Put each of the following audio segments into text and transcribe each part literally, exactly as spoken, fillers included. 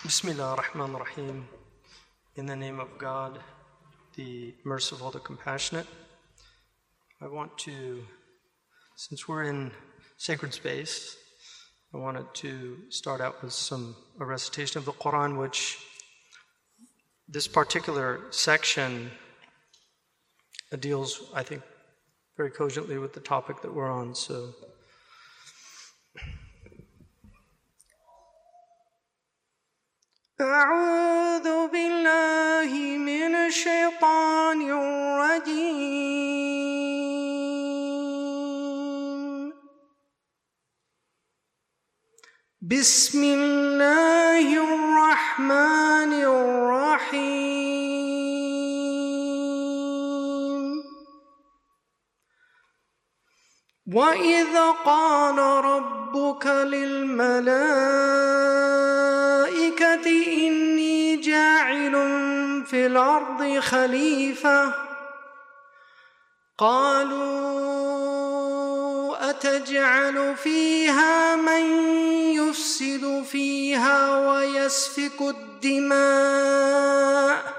Bismillah ar-Rahman ar-Rahim. In the name of God, the Merciful, the Compassionate. I want to, since we're in sacred space, I wanted to start out with some a recitation of the Quran, which this particular section deals, I think, very cogently with the topic that we're on. So, أعوذ بالله من الشيطان الرجيم بسم الله الرحمن الرحيم وإذ قال ربك للملائكة إني جاعل في الأرض خليفة قالوا أتجعل فيها من يفسد فيها ويسفك الدماء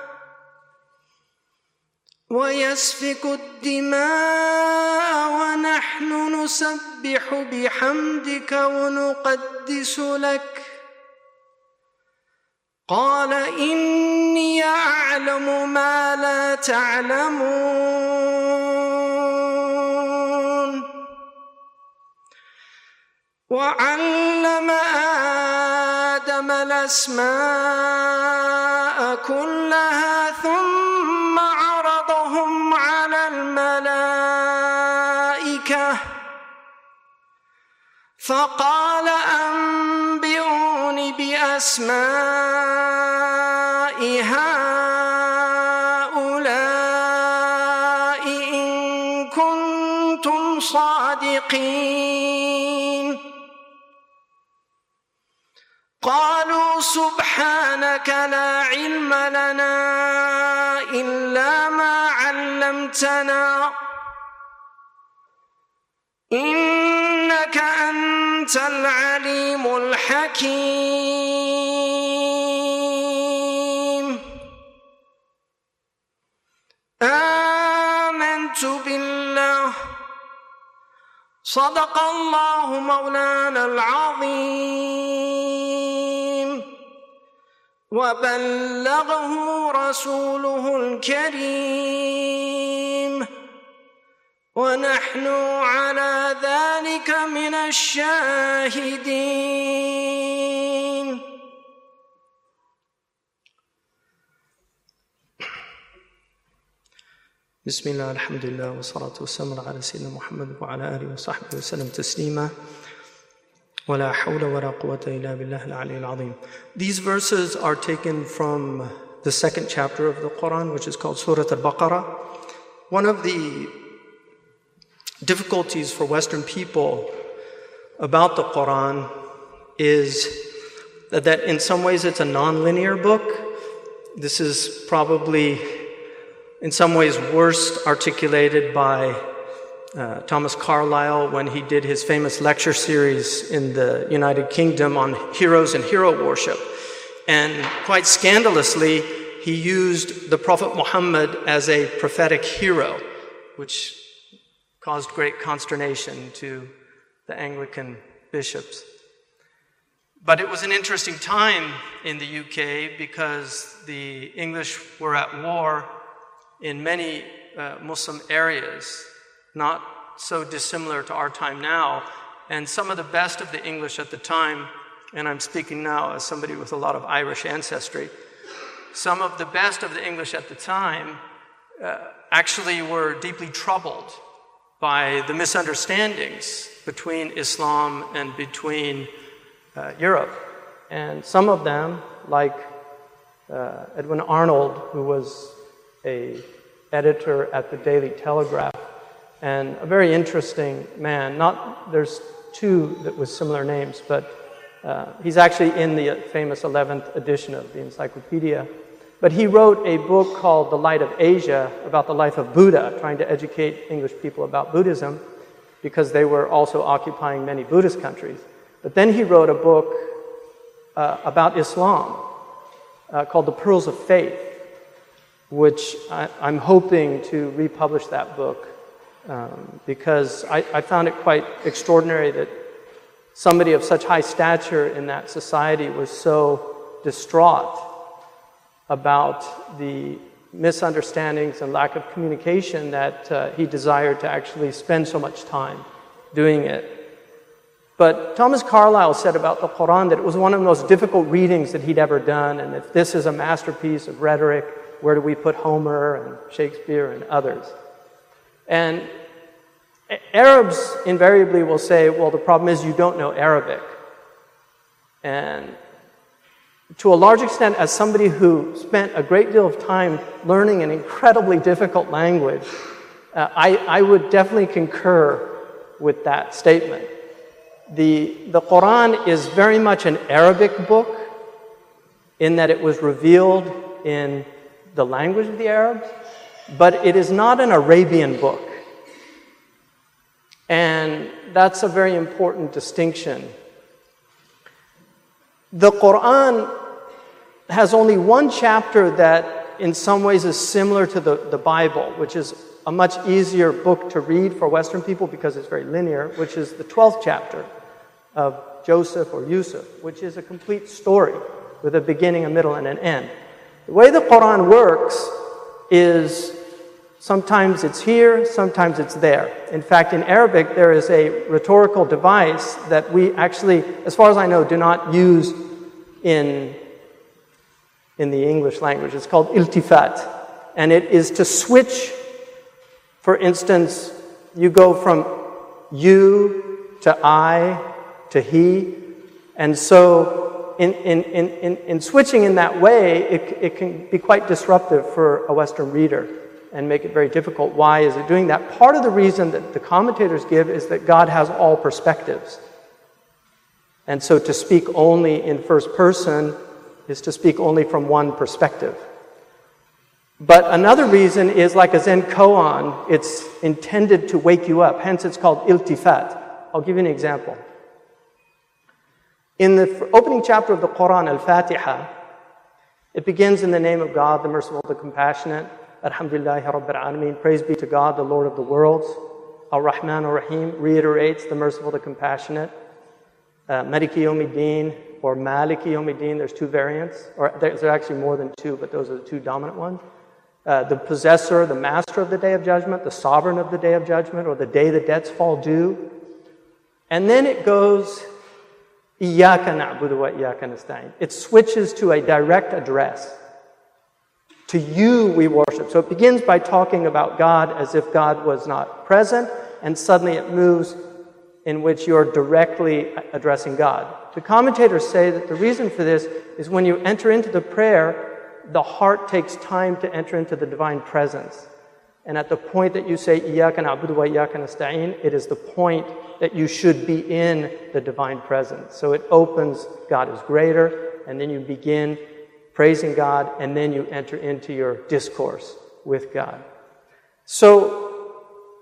ويسفك الدماء ونحن نسبح بحمدك ونقدس لك قال إني أعلم ما لا تعلمون وعلم آدم الأسماء كلها ثم عرضهم على الملائكة فقال أنبئوني بأسماء هؤلاء إن كنتم صادقين قالوا سبحانك لا علم لنا إلا ما علمتنا إنك أنت العليم الحكيم آمنت بالله صدق الله مولانا العظيم وبلغه رسوله الكريم ونحن على ذلك من الشاهدين بسم الله الحمد لله والصلاة والسلام على سيدنا محمد وعلى آله وصحبه وسلم تسليما ولا حول ولا قوة إلا بالله العلي العظيم. These verses are taken from the second chapter of the Quran, which is called Surah Al-Baqarah. One of the difficulties for Western people about the Quran is that in some ways it's a non-linear book. This is probably in some ways worst articulated by uh, Thomas Carlyle when he did his famous lecture series in the United Kingdom on heroes and hero worship. And quite scandalously, he used the Prophet Muhammad as a prophetic hero, which caused great consternation to the Anglican bishops. But it was an interesting time in the U K because the English were at war in many uh, Muslim areas, not so dissimilar to our time now. And some of the best of the English at the time, and I'm speaking now as somebody with a lot of Irish ancestry, some of the best of the English at the time uh, actually were deeply troubled by the misunderstandings between Islam and between uh, Europe. And some of them, like uh, Edwin Arnold, who was a editor at the Daily Telegraph, and a very interesting man. Not there's two that with similar names, but uh, he's actually in the famous eleventh edition of the encyclopedia. But he wrote a book called The Light of Asia about the life of Buddha, trying to educate English people about Buddhism, because they were also occupying many Buddhist countries. But then he wrote a book uh, about Islam, uh, called The Pearls of Faith, which I, I'm hoping to republish that book um, because I, I found it quite extraordinary that somebody of such high stature in that society was so distraught about the misunderstandings and lack of communication that uh, he desired to actually spend so much time doing it. But Thomas Carlyle said about the Quran that it was one of the most difficult readings that he'd ever done, and if this is a masterpiece of rhetoric, where do we put Homer and Shakespeare and others? And Arabs invariably will say, well, the problem is you don't know Arabic. And to a large extent, as somebody who spent a great deal of time learning an incredibly difficult language, uh, I, I would definitely concur with that statement. The, the Quran is very much an Arabic book in that it was revealed in the language of the Arabs, but it is not an Arabian book. And that's a very important distinction. The Quran has only one chapter that in some ways is similar to the, the Bible, which is a much easier book to read for Western people because it's very linear, which is the twelfth chapter of Joseph or Yusuf, which is a complete story with a beginning, a middle, and an end. The way the Quran works is sometimes it's here, sometimes it's there. In fact, in Arabic, there is a rhetorical device that we actually, as far as I know, do not use in, in the English language. It's called iltifat. And it is to switch, for instance, you go from you to I to he. And so in, in, in, in switching in that way, it, it can be quite disruptive for a Western reader and make it very difficult. Why is it doing that? Part of the reason that the commentators give is that God has all perspectives. And so to speak only in first person is to speak only from one perspective. But another reason is like a Zen koan, it's intended to wake you up. Hence it's called iltifat. I'll give you an example. In the opening chapter of the Quran, Al-Fatiha, it begins in the name of God, the merciful, the compassionate. Alhamdulillahi Rabbil Alameen. Praise be to God, the Lord of the worlds. Ar-Rahman Ar-Rahim reiterates the merciful, the compassionate. Uh, Maliki Yawmiddin or Maliki Yawmiddin, there's two variants. Or there's actually more than two, but those are the two dominant ones. Uh, the possessor, the master of the day of judgment, the sovereign of the day of judgment, or the day the debts fall due. And then it goes, Iyaka na'budu wa iyaka nasta'in. It switches to a direct address. To you we worship. So it begins by talking about God as if God was not present, and suddenly it moves in which you're directly addressing God. The commentators say that the reason for this is when you enter into the prayer, the heart takes time to enter into the divine presence. And at the point that you say, Iyaka na'budu wa iyaka nasta'in, it is the point that you should be in the divine presence. So it opens, God is greater, and then you begin praising God, and then you enter into your discourse with God. So,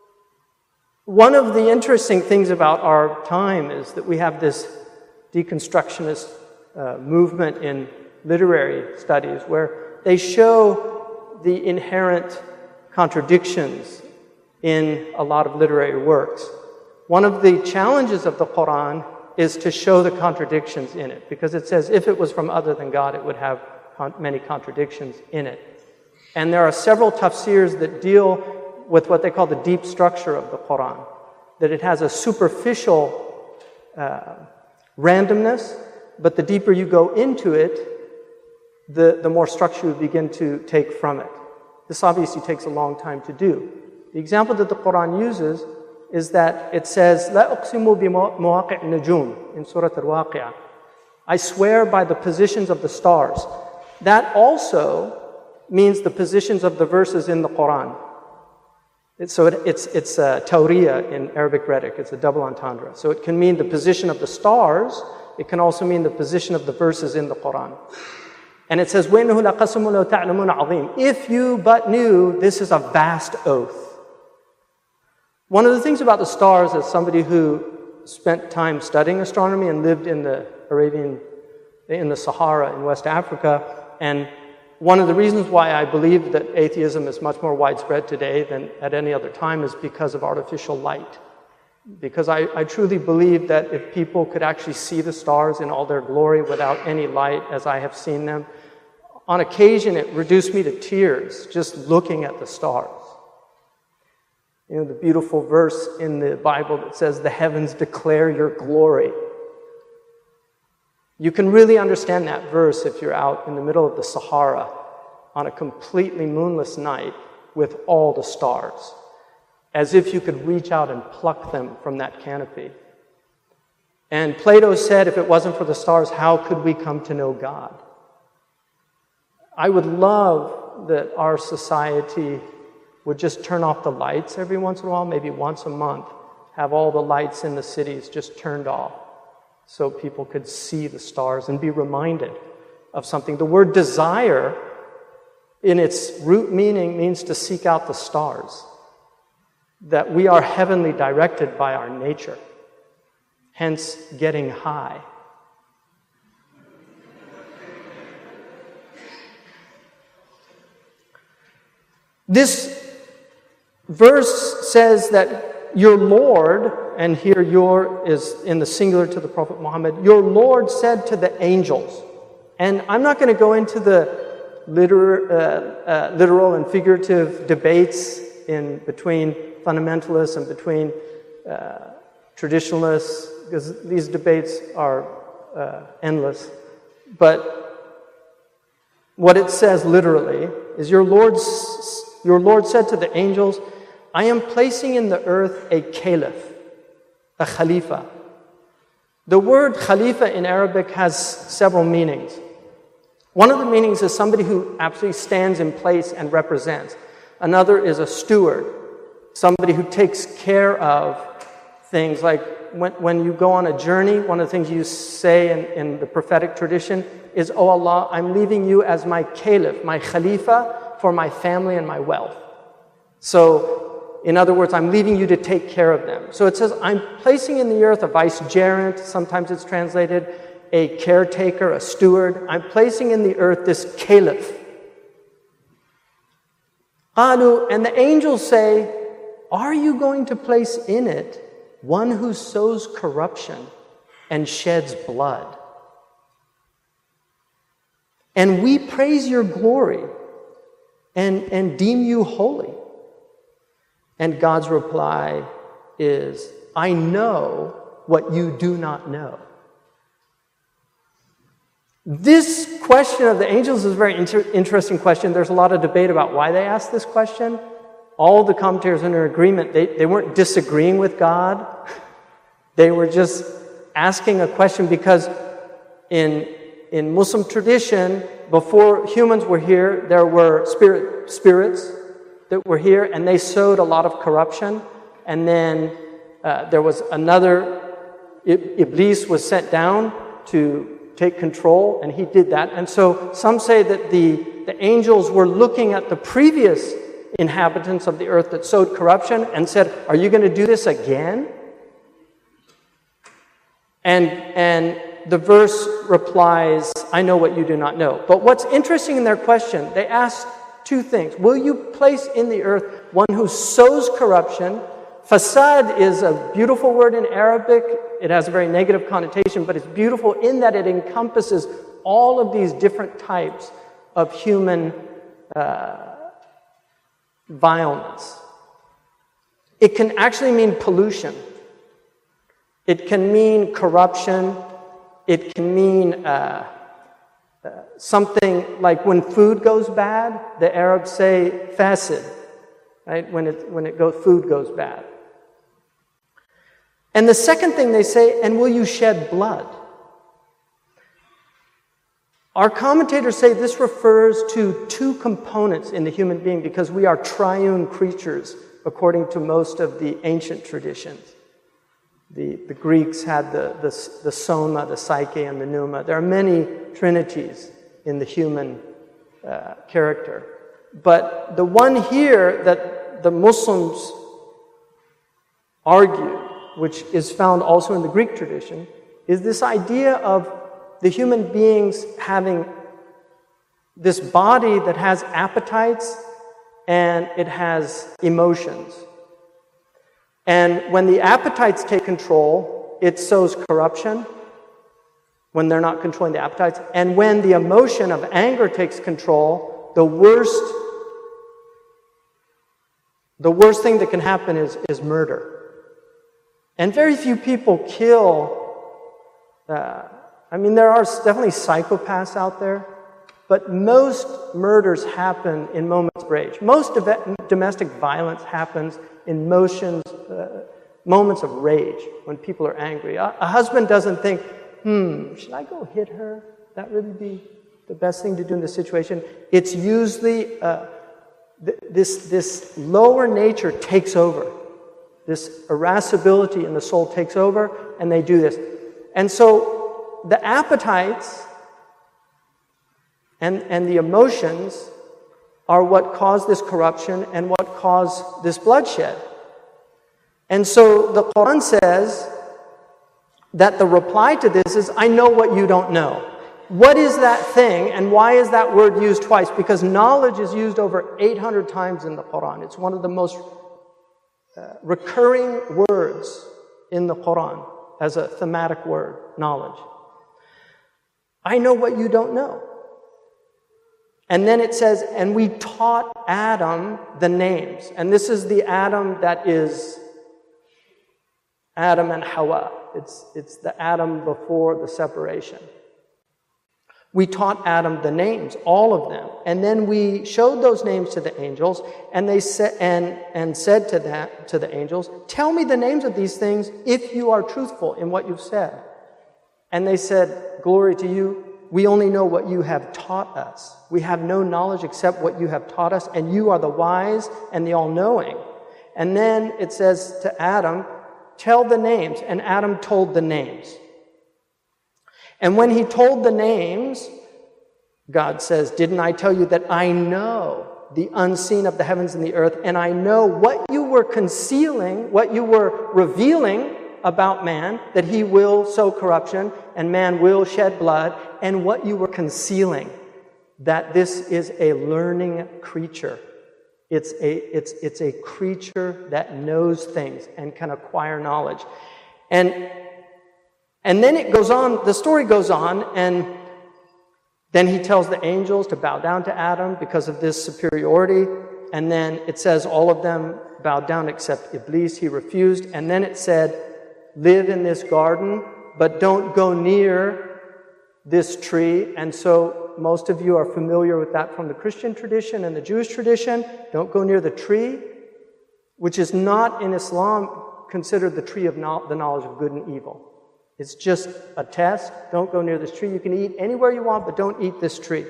one of the interesting things about our time is that we have this deconstructionist uh, movement in literary studies where they show the inherent contradictions in a lot of literary works. One of the challenges of the Quran is to show the contradictions in it, because it says if it was from other than God, it would have many contradictions in it. And there are several tafsirs that deal with what they call the deep structure of the Quran, that it has a superficial uh, randomness, but the deeper you go into it, the, the more structure you begin to take from it. This obviously takes a long time to do. The example that the Quran uses is that it says, "La uqsimu bi mawaqi'in nujum" in Surah Al-Waqi'ah. I swear by the positions of the stars. That also means the positions of the verses in the Quran. It's, so it, it's it's uh, tawriya in Arabic rhetoric. It's a double entendre. So it can mean the position of the stars. It can also mean the position of the verses in the Quran. And it says, وَإِنَّهُ لَقَسَمٌ لَوْ تَعْلَمُونَ عَظِيمٌ. If you but knew, this is a vast oath. One of the things about the stars, as somebody who spent time studying astronomy and lived in the Arabian, in the Sahara in West Africa, And one of the reasons why I believe that atheism is much more widespread today than at any other time is because of artificial light. Because I, I truly believe that if people could actually see the stars in all their glory without any light, as I have seen them, on occasion it reduced me to tears just looking at the stars. You know, the beautiful verse in the Bible that says, "The heavens declare your glory." You can really understand that verse if you're out in the middle of the Sahara on a completely moonless night with all the stars, as if you could reach out and pluck them from that canopy. And Plato said, if it wasn't for the stars, how could we come to know God? I would love that our society would just turn off the lights every once in a while, maybe once a month, have all the lights in the cities just turned off so people could see the stars and be reminded of something. The word desire, in its root meaning, means to seek out the stars. That we are heavenly directed by our nature, hence getting high. This verse says that your Lord, and here your is in the singular to the Prophet Muhammad, your Lord said to the angels, and I'm not going to go into the liter, uh, uh, literal and figurative debates in between fundamentalists and between uh, traditionalists, because these debates are uh, endless. But what it says literally is your Lord's, your Lord said to the angels, I am placing in the earth a caliph, a khalifa. The word khalifa in Arabic has several meanings. One of the meanings is somebody who absolutely stands in place and represents. Another is a steward, somebody who takes care of things. Like when, when you go on a journey, one of the things you say in, in the prophetic tradition is, Oh Allah, I'm leaving you as my caliph, my khalifa for my family and my wealth. So, in other words, I'm leaving you to take care of them. So it says, I'm placing in the earth a vicegerent, sometimes it's translated, a caretaker, a steward. I'm placing in the earth this caliph. Qalu, and the angels say, are you going to place in it one who sows corruption and sheds blood? And we praise your glory and, and deem you holy. And God's reply is, I know what you do not know. This question of the angels is a very inter- interesting question. There's a lot of debate about why they asked this question. All the commentators are in agreement. They, they weren't disagreeing with God. They were just asking a question because in, in Muslim tradition, before humans were here, there were spirit, spirits that were here, and they sowed a lot of corruption. And then uh, there was another, Iblis was sent down to take control, and he did that. And so some say that the, the angels were looking at the previous inhabitants of the earth that sowed corruption and said, are you going to do this again? And, and the verse replies, I know what you do not know. But what's interesting in their question, they asked two things. Will you place in the earth one who sows corruption? Fasad is a beautiful word in Arabic. It has a very negative connotation, but it's beautiful in that it encompasses all of these different types of human uh, violence. It can actually mean pollution. It can mean corruption. It can mean uh, uh, something like when food goes bad, the Arabs say fasid, right? When it when it goes, food goes bad. And the second thing they say, and will you shed blood? Our commentators say this refers to two components in the human being because we are triune creatures according to most of the ancient traditions. The, the Greeks had the, the, the soma, the psyche, and the pneuma. There are many trinities in the human uh, character. But the one here that the Muslims argue, which is found also in the Greek tradition, is this idea of the human beings having this body that has appetites and it has emotions. And when the appetites take control, it sows corruption when they're not controlling the appetites. And when the emotion of anger takes control, the worst, the worst thing that can happen is, is murder. And very few people kill. Uh, I mean, there are definitely psychopaths out there, but most murders happen in moments of rage. Most domestic violence happens in motions, uh, moments of rage, when people are angry. A, a husband doesn't think, hmm, should I go hit her? That really be the best thing to do in this situation? It's usually uh, th- this, this lower nature takes over. This irascibility in the soul takes over, and they do this. And so the appetites and, and the emotions are what cause this corruption and what cause this bloodshed. And so the Quran says that the reply to this is, I know what you don't know. What is that thing, and why is that word used twice? Because knowledge is used over eight hundred times in the Quran. It's one of the most uh, recurring words in the Quran as a thematic word, knowledge. I know what you don't know. And then it says, and we taught Adam the names. And this is the Adam that is Adam and Hawa. It's, it's the Adam before the separation. We taught Adam the names, all of them. And then we showed those names to the angels, and they said and, and said to that to the angels, tell me the names of these things if you are truthful in what you've said. And they said, glory to you. We only know what you have taught us. We have no knowledge except what you have taught us, and you are the wise and the all-knowing. And then it says to Adam, tell the names, and Adam told the names. And when he told the names, God says, didn't I tell you that I know the unseen of the heavens and the earth, and I know what you were concealing, what you were revealing about man, that he will sow corruption and man will shed blood, and what you were concealing, that this is a learning creature. It's a, it's, it's a creature that knows things and can acquire knowledge. And, and then it goes on, the story goes on, and then he tells the angels to bow down to Adam because of this superiority. And then it says all of them bowed down except Iblis. He refused. And then it said, live in this garden, but don't go near this tree. And so most of you are familiar with that from the Christian tradition and the Jewish tradition. Don't go near the tree, which is not in Islam considered the tree of no- the knowledge of good and evil. It's just a test. Don't go near this tree. You can eat anywhere you want, but don't eat this tree.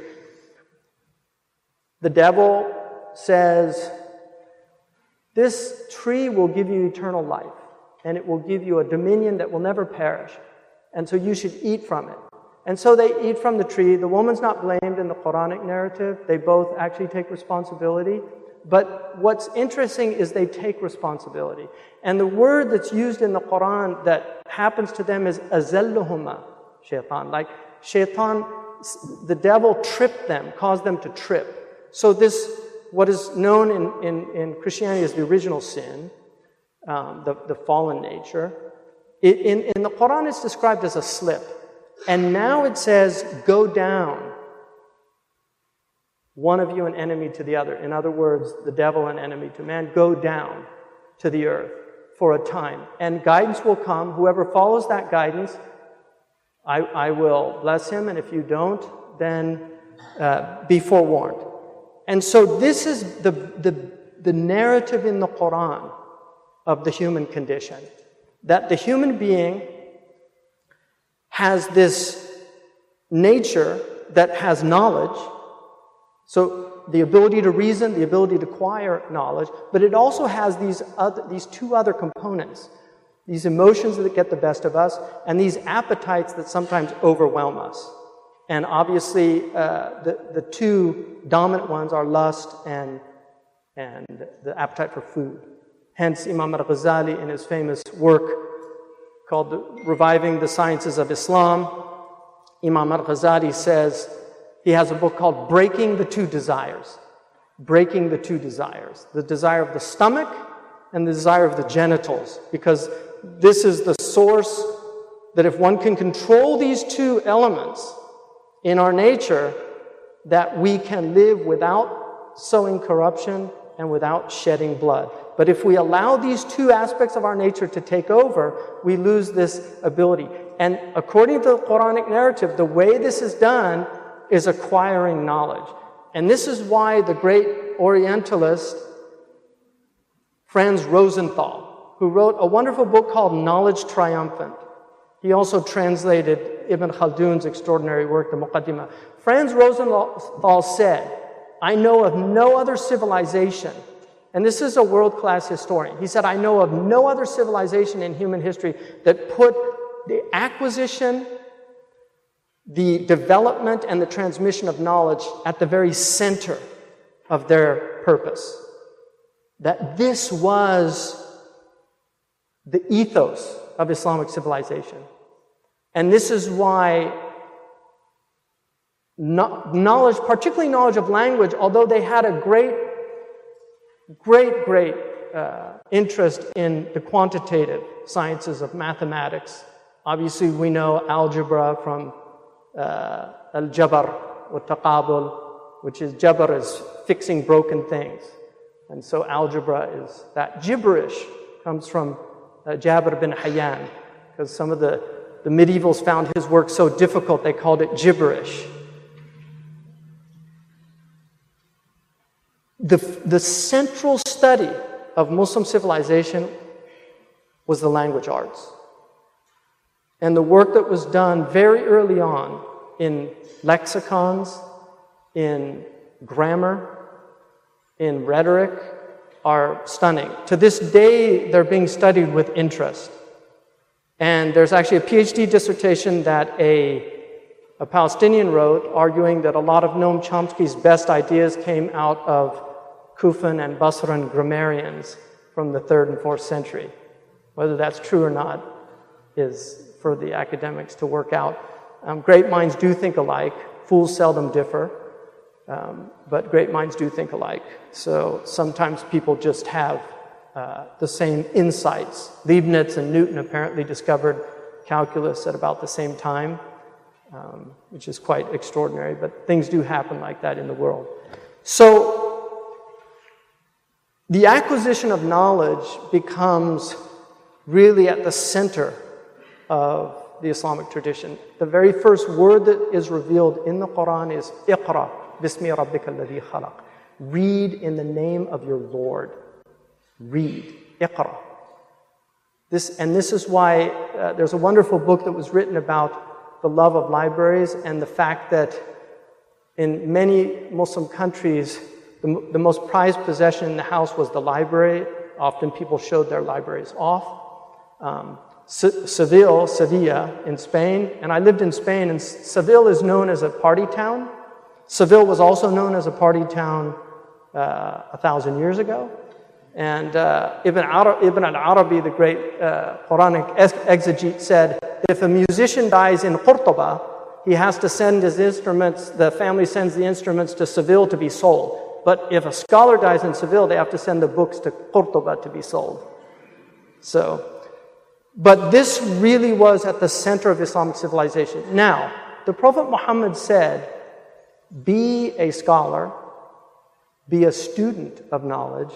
The devil says, this tree will give you eternal life, and it will give you a dominion that will never perish. And so you should eat from it. And so they eat from the tree. The woman's not blamed in the Quranic narrative. They both actually take responsibility. But what's interesting is they take responsibility. And the word that's used in the Quran that happens to them is azalluhuma, shaitan. Like shaitan, the devil tripped them, caused them to trip. So this, what is known in, in, in Christianity as the original sin, um, the, the fallen nature, it, in, in the Quran it's described as a slip. And now it says, go down. One of you an enemy to the other. In other words, the devil an enemy to man. Go down to the earth for a time. And guidance will come. Whoever follows that guidance, I, I will bless him. And if you don't, then uh, be forewarned. And so this is the, the, the narrative in the Quran of the human condition. That the human being has this nature that has knowledge. So the ability to reason, the ability to acquire knowledge, but it also has these other, these two other components. These emotions that get the best of us, and these appetites that sometimes overwhelm us. And obviously, uh, the, the two dominant ones are lust and, and the appetite for food. Hence, Imam al-Ghazali, in his famous work called Reviving the Sciences of Islam, Imam al-Ghazali says, He has a book called Breaking the Two Desires. Breaking the Two Desires. The desire of the stomach and the desire of the genitals. Because this is the source that if one can control these two elements in our nature, that we can live without sowing corruption and without shedding blood. But if we allow these two aspects of our nature to take over, we lose this ability. And according to the Quranic narrative, the way this is done is acquiring knowledge. And this is why the great Orientalist Franz Rosenthal, who wrote a wonderful book called Knowledge Triumphant. He also translated Ibn Khaldun's extraordinary work, the Muqaddimah. Franz Rosenthal said, I know of no other civilization, and this is a world-class historian. He said, I know of no other civilization in human history that put the acquisition, the development, and the transmission of knowledge at the very center of their purpose. That this was the ethos of Islamic civilization. And this is why knowledge, particularly knowledge of language, although they had a great, great, great uh, interest in the quantitative sciences of mathematics. Obviously, we know algebra from uh, al-jabr or taqabul, which is jabr is fixing broken things. And so algebra is that. Gibberish comes from uh, Jabir bin Hayyan, because some of the, the medievals found his work so difficult they called it gibberish. The, the central study of Muslim civilization was the language arts. And the work that was done very early on in lexicons, in grammar, in rhetoric are stunning. To this day, they're being studied with interest. And there's actually a PhD dissertation that a, a Palestinian wrote, arguing that a lot of Noam Chomsky's best ideas came out of Kufan and Basran grammarians from the third and fourth century. Whether that's true or not is for the academics to work out. Um, great minds do think alike. Fools seldom differ. Um, but great minds do think alike. So sometimes people just have uh, the same insights. Leibniz and Newton apparently discovered calculus at about the same time, um, which is quite extraordinary, but things do happen like that in the world. So the acquisition of knowledge becomes really at the center of the Islamic tradition. The very first word that is revealed in the Quran is Iqra. Bismi rabbika alladhi khalaq. Read in the name of your Lord. Read. Iqra. This, and this is why uh, there's a wonderful book that was written about the love of libraries and the fact that in many Muslim countries, the, the most prized possession in the house was the library. Often people showed their libraries off. Um, Se- Seville, Sevilla in Spain, and I lived in Spain, and Seville is known as a party town. Seville was also known as a party town uh, a thousand years ago. And uh, Ibn, Ara- Ibn al-Arabi, the great uh, Quranic ex- exegete, said, if a musician dies in Qurtuba, he has to send his instruments, the family sends the instruments to Seville to be sold. But if a scholar dies in Seville, they have to send the books to Qurtuba to be sold. So, but this really was at the center of Islamic civilization. Now, the Prophet Muhammad said, be a scholar, be a student of knowledge,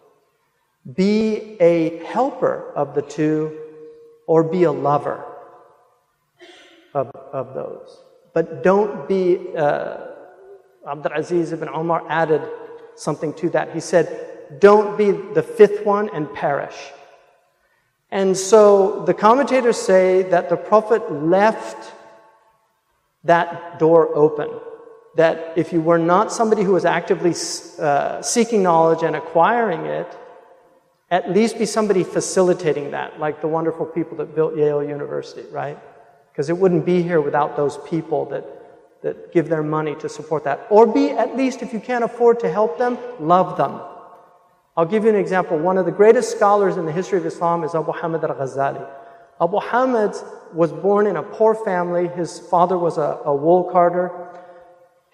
be a helper of the two, or be a lover of, of those. But don't be, uh, Abdul Aziz ibn Umar added something to that. He said, don't be the fifth one and perish. And so the commentators say that the Prophet left that door open. That if you were not somebody who was actively uh, seeking knowledge and acquiring it, at least be somebody facilitating that, like the wonderful people that built Yale University, right? Because it wouldn't be here without those people that, that give their money to support that. Or be, at least if you can't afford to help them, love them. I'll give you an example. One of the greatest scholars in the history of Islam is Abu Hamid al-Ghazali. Abu Hamid was born in a poor family. His father was a, a wool carder.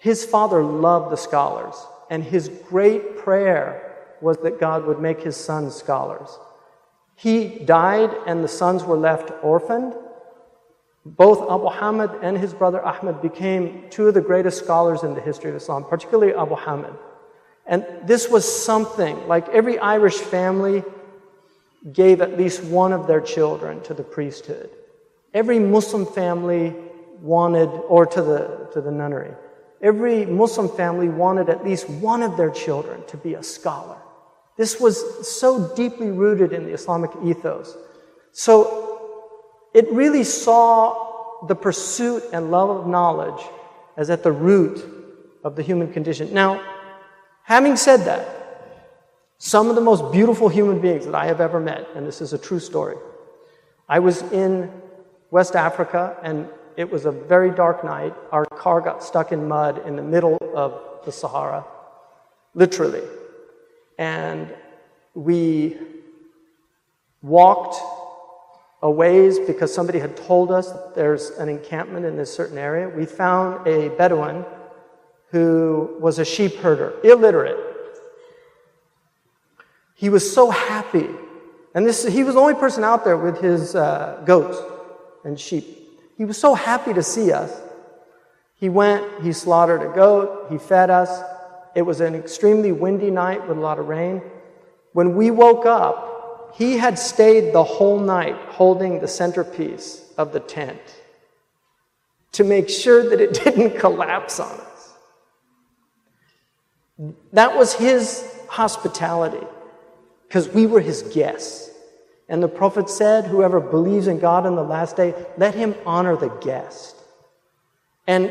His father loved the scholars, and his great prayer was that God would make his sons scholars. He died, and the sons were left orphaned. Both Abu Hamid and his brother Ahmed became two of the greatest scholars in the history of Islam, particularly Abu Hamid. And this was something, like every Irish family gave at least one of their children to the priesthood. Every Muslim family wanted, or to the, to the nunnery, every Muslim family wanted at least one of their children to be a scholar. This was so deeply rooted in the Islamic ethos. So it really saw the pursuit and love of knowledge as at the root of the human condition. Now, having said that, some of the most beautiful human beings that I have ever met, and this is a true story. I was in West Africa, and it was a very dark night. Our car got stuck in mud in the middle of the Sahara, literally. And we walked a ways because somebody had told us that there's an encampment in this certain area. We found a Bedouin who was a sheep herder, illiterate. He was so happy. And this, he was the only person out there with his uh, goats and sheep. He was so happy to see us. He went, he slaughtered a goat, he fed us. It was an extremely windy night with a lot of rain. When we woke up, he had stayed the whole night holding the centerpiece of the tent to make sure that it didn't collapse on us. That was his hospitality, because we were his guests. And the Prophet said, whoever believes in God in the last day, let him honor the guest. And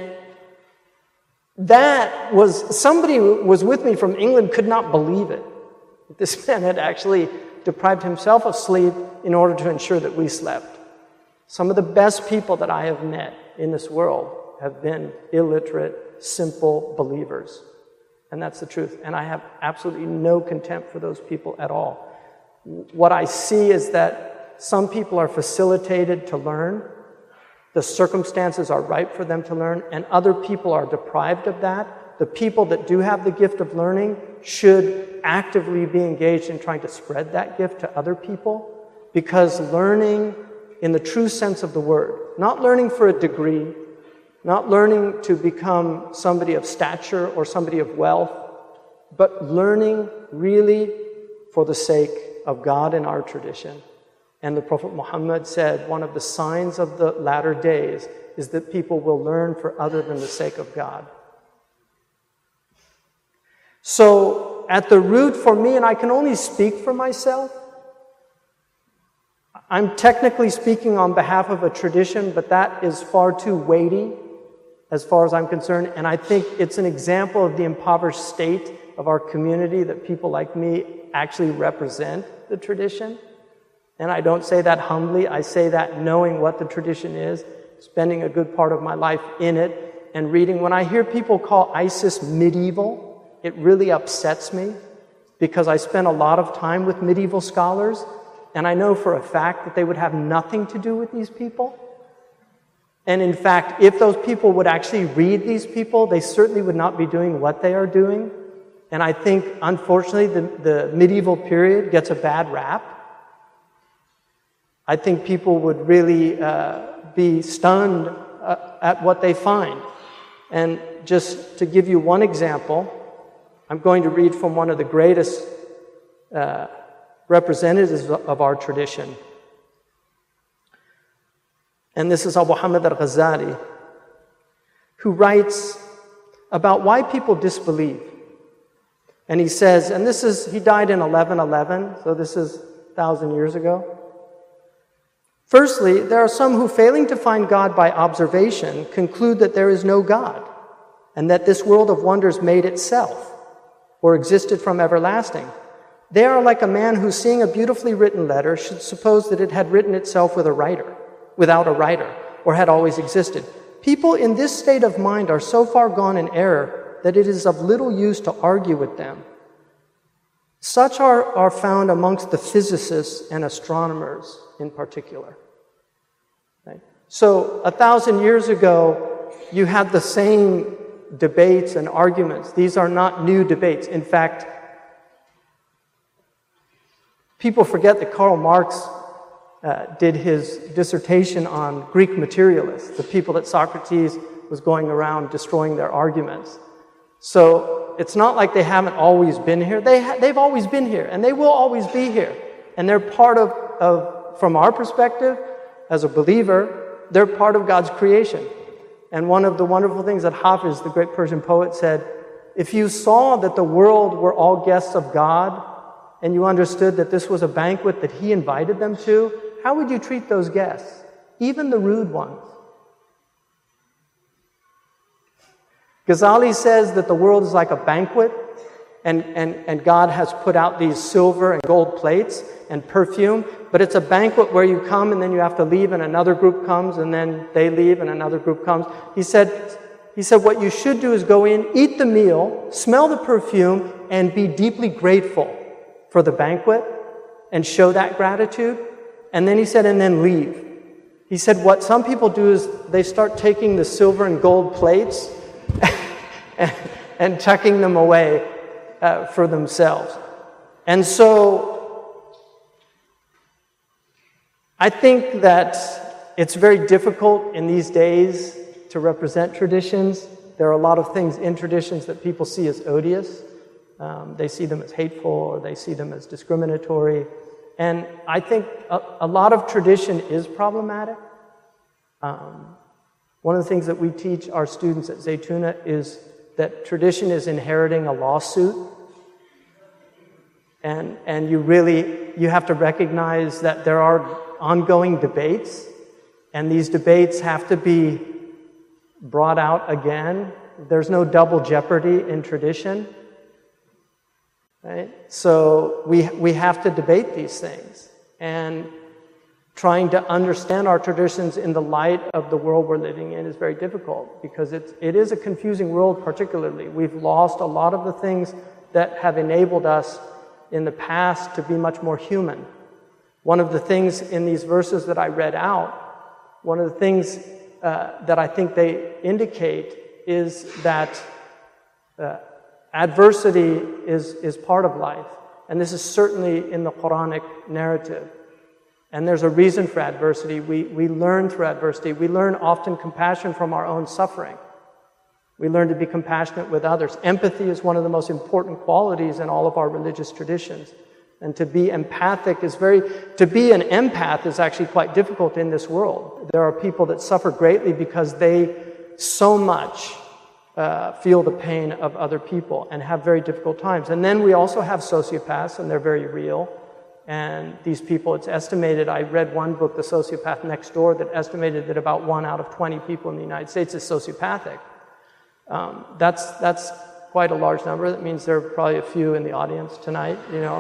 that was, somebody who was with me from England could not believe it. This man had actually deprived himself of sleep in order to ensure that we slept. Some of the best people that I have met in this world have been illiterate, simple believers. And that's the truth. And I have absolutely no contempt for those people at all. What I see is that some people are facilitated to learn. The circumstances are ripe for them to learn, and other people are deprived of that. The people that do have the gift of learning should actively be engaged in trying to spread that gift to other people, because learning in the true sense of the word, not learning for a degree, not learning to become somebody of stature or somebody of wealth, but learning really for the sake of God and our tradition. And the Prophet Muhammad said one of the signs of the latter days is that people will learn for other than the sake of God. So at the root for me, and I can only speak for myself, I'm technically speaking on behalf of a tradition, but that is far too weighty as far as I'm concerned. And I think it's an example of the impoverished state of our community that people like me actually represent the tradition. And I don't say that humbly. I say that knowing what the tradition is, spending a good part of my life in it, and reading. When I hear people call ISIS medieval, it really upsets me, because I spent a lot of time with medieval scholars, and I know for a fact that they would have nothing to do with these people. And in fact, if those people would actually read these people, they certainly would not be doing what they are doing. And I think, unfortunately, the, the medieval period gets a bad rap. I think people would really uh, be stunned uh, at what they find. And just to give you one example, I'm going to read from one of the greatest uh, representatives of our tradition. And this is Abu Hamid al-Ghazali, who writes about why people disbelieve. And he says, and this is, he died in eleven eleven, so this is a thousand years ago. Firstly, there are some who, failing to find God by observation, conclude that there is no God, and that this world of wonders made itself, or existed from everlasting. They are like a man who, seeing a beautifully written letter, should suppose that it had written itself with a writer, without a writer, or had always existed. People in this state of mind are so far gone in error that it is of little use to argue with them. Such are, are found amongst the physicists and astronomers in particular. Okay? So a thousand years ago, you had the same debates and arguments. These are not new debates. In fact, people forget that Karl Marx uh, did his dissertation on Greek materialists, the people that Socrates was going around destroying their arguments. So it's not like they haven't always been here. They ha- they've always been here, and they will always be here. And they're part of, of, from our perspective, as a believer, they're part of God's creation. And one of the wonderful things that Hafiz, the great Persian poet, said, if you saw that the world were all guests of God, and you understood that this was a banquet that He invited them to, how would you treat those guests? Even the rude ones. Ghazali says that the world is like a banquet, and, and, and God has put out these silver and gold plates and perfume, but it's a banquet where you come and then you have to leave and another group comes and then they leave and another group comes. He said, he said what you should do is go in, eat the meal, smell the perfume, and be deeply grateful for the banquet and show that gratitude. And then he said, and then leave. He said what some people do is they start taking the silver and gold plates and, and tucking them away uh, for themselves. And so I think that it's very difficult in these days to represent traditions. There are a lot of things in traditions that people see as odious. Um, they see them as hateful, or they see them as discriminatory. And I think a, a lot of tradition is problematic. Um, one of the things that we teach our students at Zaytuna is that tradition is inheriting a lawsuit. And, and you really, you have to recognize that there are ongoing debates, and these debates have to be brought out again. There's no double jeopardy in tradition. Right? So we we have to debate these things, and trying to understand our traditions in the light of the world we're living in is very difficult, because it's, it is a confusing world. Particularly, we've lost a lot of the things that have enabled us in the past to be much more human. One of the things in these verses that I read out, one of the things uh, that I think they indicate is that uh, adversity is, is part of life. And this is certainly in the Quranic narrative. And there's a reason for adversity. We, we learn through adversity. We learn often compassion from our own suffering. We learn to be compassionate with others. Empathy is one of the most important qualities in all of our religious traditions. And to be empathic is very... To be an empath is actually quite difficult in this world. There are people that suffer greatly because they so much Uh, feel the pain of other people and have very difficult times. And then we also have sociopaths, and they're very real. And these people, it's estimated, I read one book, The Sociopath Next Door, that estimated that about one out of twenty people in the United States is sociopathic. Um, that's that's quite a large number. That means there are probably a few in the audience tonight, you know.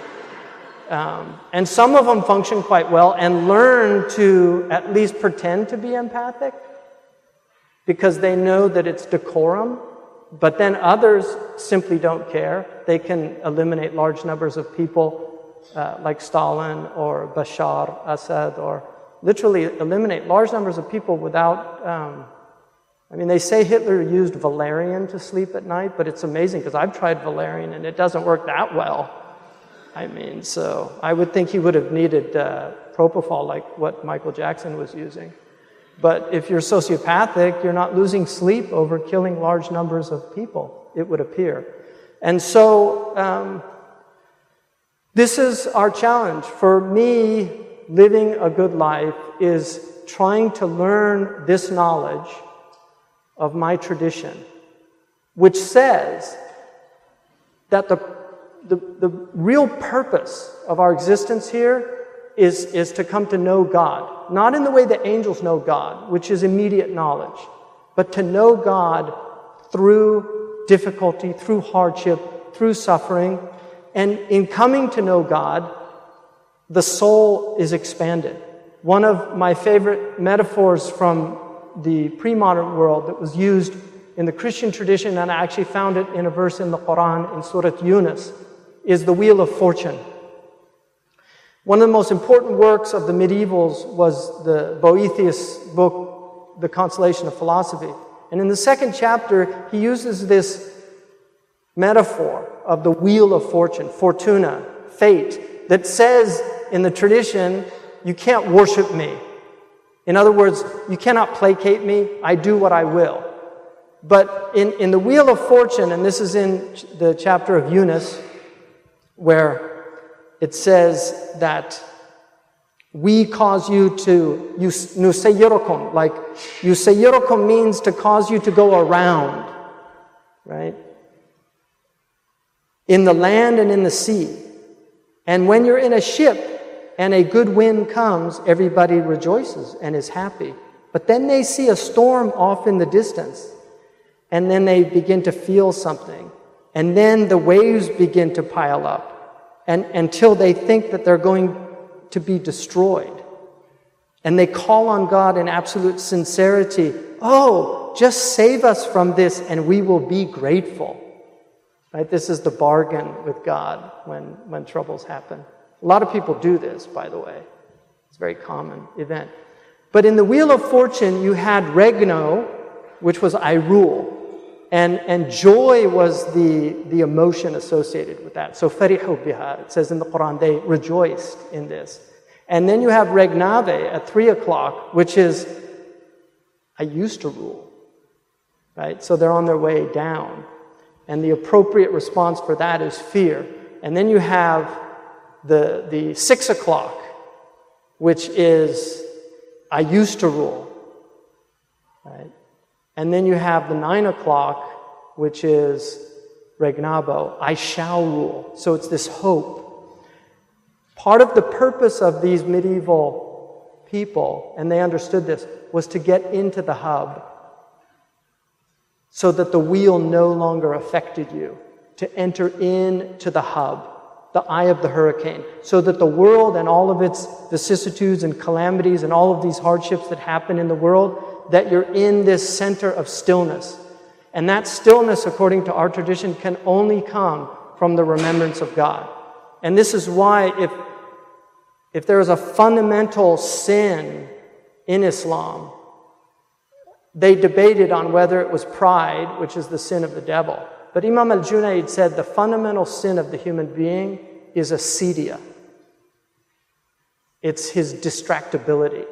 Um, and some of them function quite well and learn to at least pretend to be empathic, because they know that it's decorum, but then others simply don't care. They can eliminate large numbers of people uh, like Stalin or Bashar Assad, or literally eliminate large numbers of people without... Um, I mean, they say Hitler used valerian to sleep at night, but it's amazing because I've tried valerian and it doesn't work that well. I mean, so I would think he would have needed uh, propofol like what Michael Jackson was using. But if you're sociopathic, you're not losing sleep over killing large numbers of people, it would appear. And so, um, this is our challenge. For me, living a good life is trying to learn this knowledge of my tradition, which says that the, the, the real purpose of our existence here is, is to come to know God. Not in the way that angels know God, which is immediate knowledge, but to know God through difficulty, through hardship, through suffering. And in coming to know God, the soul is expanded. One of my favorite metaphors from the pre-modern world that was used in the Christian tradition, and I actually found it in a verse in the Quran, in Surah Yunus, is the Wheel of Fortune. One of the most important works of the medievals was the Boethius book, The Consolation of Philosophy. And in the second chapter, he uses this metaphor of the wheel of fortune, fortuna, fate, that says in the tradition, you can't worship me. In other words, you cannot placate me. I do what I will. But in, in the wheel of fortune, and this is in the chapter of Yunus, where it says that we cause you to, nusayyirukum, like yusayyirukum means to cause you to go around, right? In the land and in the sea. And when you're in a ship and a good wind comes, everybody rejoices and is happy. But then they see a storm off in the distance, and then they begin to feel something. And then the waves begin to pile up, and until they think that they're going to be destroyed. And they call on God in absolute sincerity. Oh, just save us from this and we will be grateful. Right? This is the bargain with God when, when troubles happen. A lot of people do this, by the way. It's a very common event. But in the Wheel of Fortune, you had regno, which was I rule. And, and joy was the, the emotion associated with that. So farihu biha, it says in the Quran, they rejoiced in this. And then you have regnave at three o'clock, which is, I used to rule. Right? So they're on their way down. And the appropriate response for that is fear. And then you have the, the six o'clock, which is, I used to rule. Right? And then you have the nine o'clock, which is regnabo, I shall rule. So it's this hope. Part of the purpose of these medieval people, and they understood this, was to get into the hub so that the wheel no longer affected you, to enter into the hub, the eye of the hurricane, so that the world and all of its vicissitudes and calamities and all of these hardships that happen in the world, that you're in this center of stillness. And that stillness, according to our tradition, can only come from the remembrance of God. And this is why if, if there is a fundamental sin in Islam, they debated on whether it was pride, which is the sin of the devil. But Imam al-Junayd said the fundamental sin of the human being is acedia. It's his distractibility.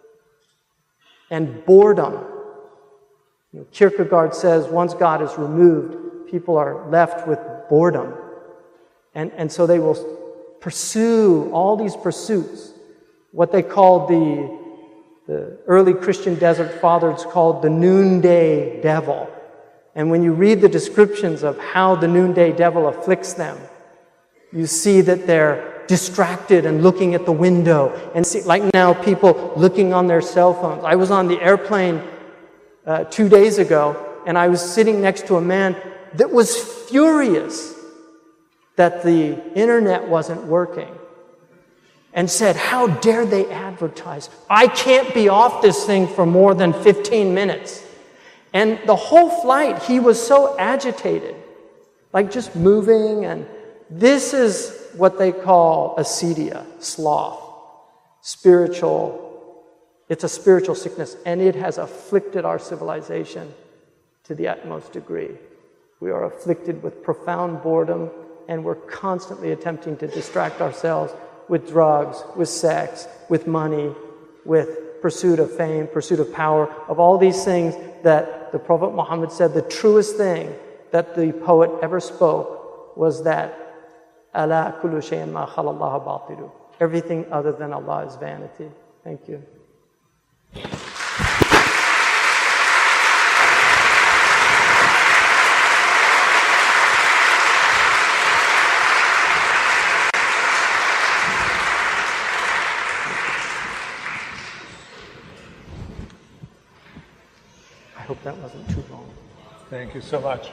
And boredom. You know, Kierkegaard says once God is removed, people are left with boredom. And, and so they will pursue all these pursuits, what they called the, the early Christian desert fathers called the noonday devil. And when you read the descriptions of how the noonday devil afflicts them, you see that they're distracted and looking at the window. And see, like now, people looking on their cell phones. I was on the airplane uh, two days ago, and I was sitting next to a man that was furious that the internet wasn't working. And said, how dare they advertise? I can't be off this thing for more than fifteen minutes. And the whole flight, he was so agitated, like just moving. And this is what they call acedia, sloth, spiritual. It's a spiritual sickness, and it has afflicted our civilization to the utmost degree. We are afflicted with profound boredom, and we're constantly attempting to distract ourselves with drugs, with sex, with money, with pursuit of fame, pursuit of power, of all these things that the Prophet Muhammad said the truest thing that the poet ever spoke was that Ala kullu shay'in ma khala Allah batilu. Everything other than Allah is vanity. Thank you. I hope that wasn't too long. Thank you so much.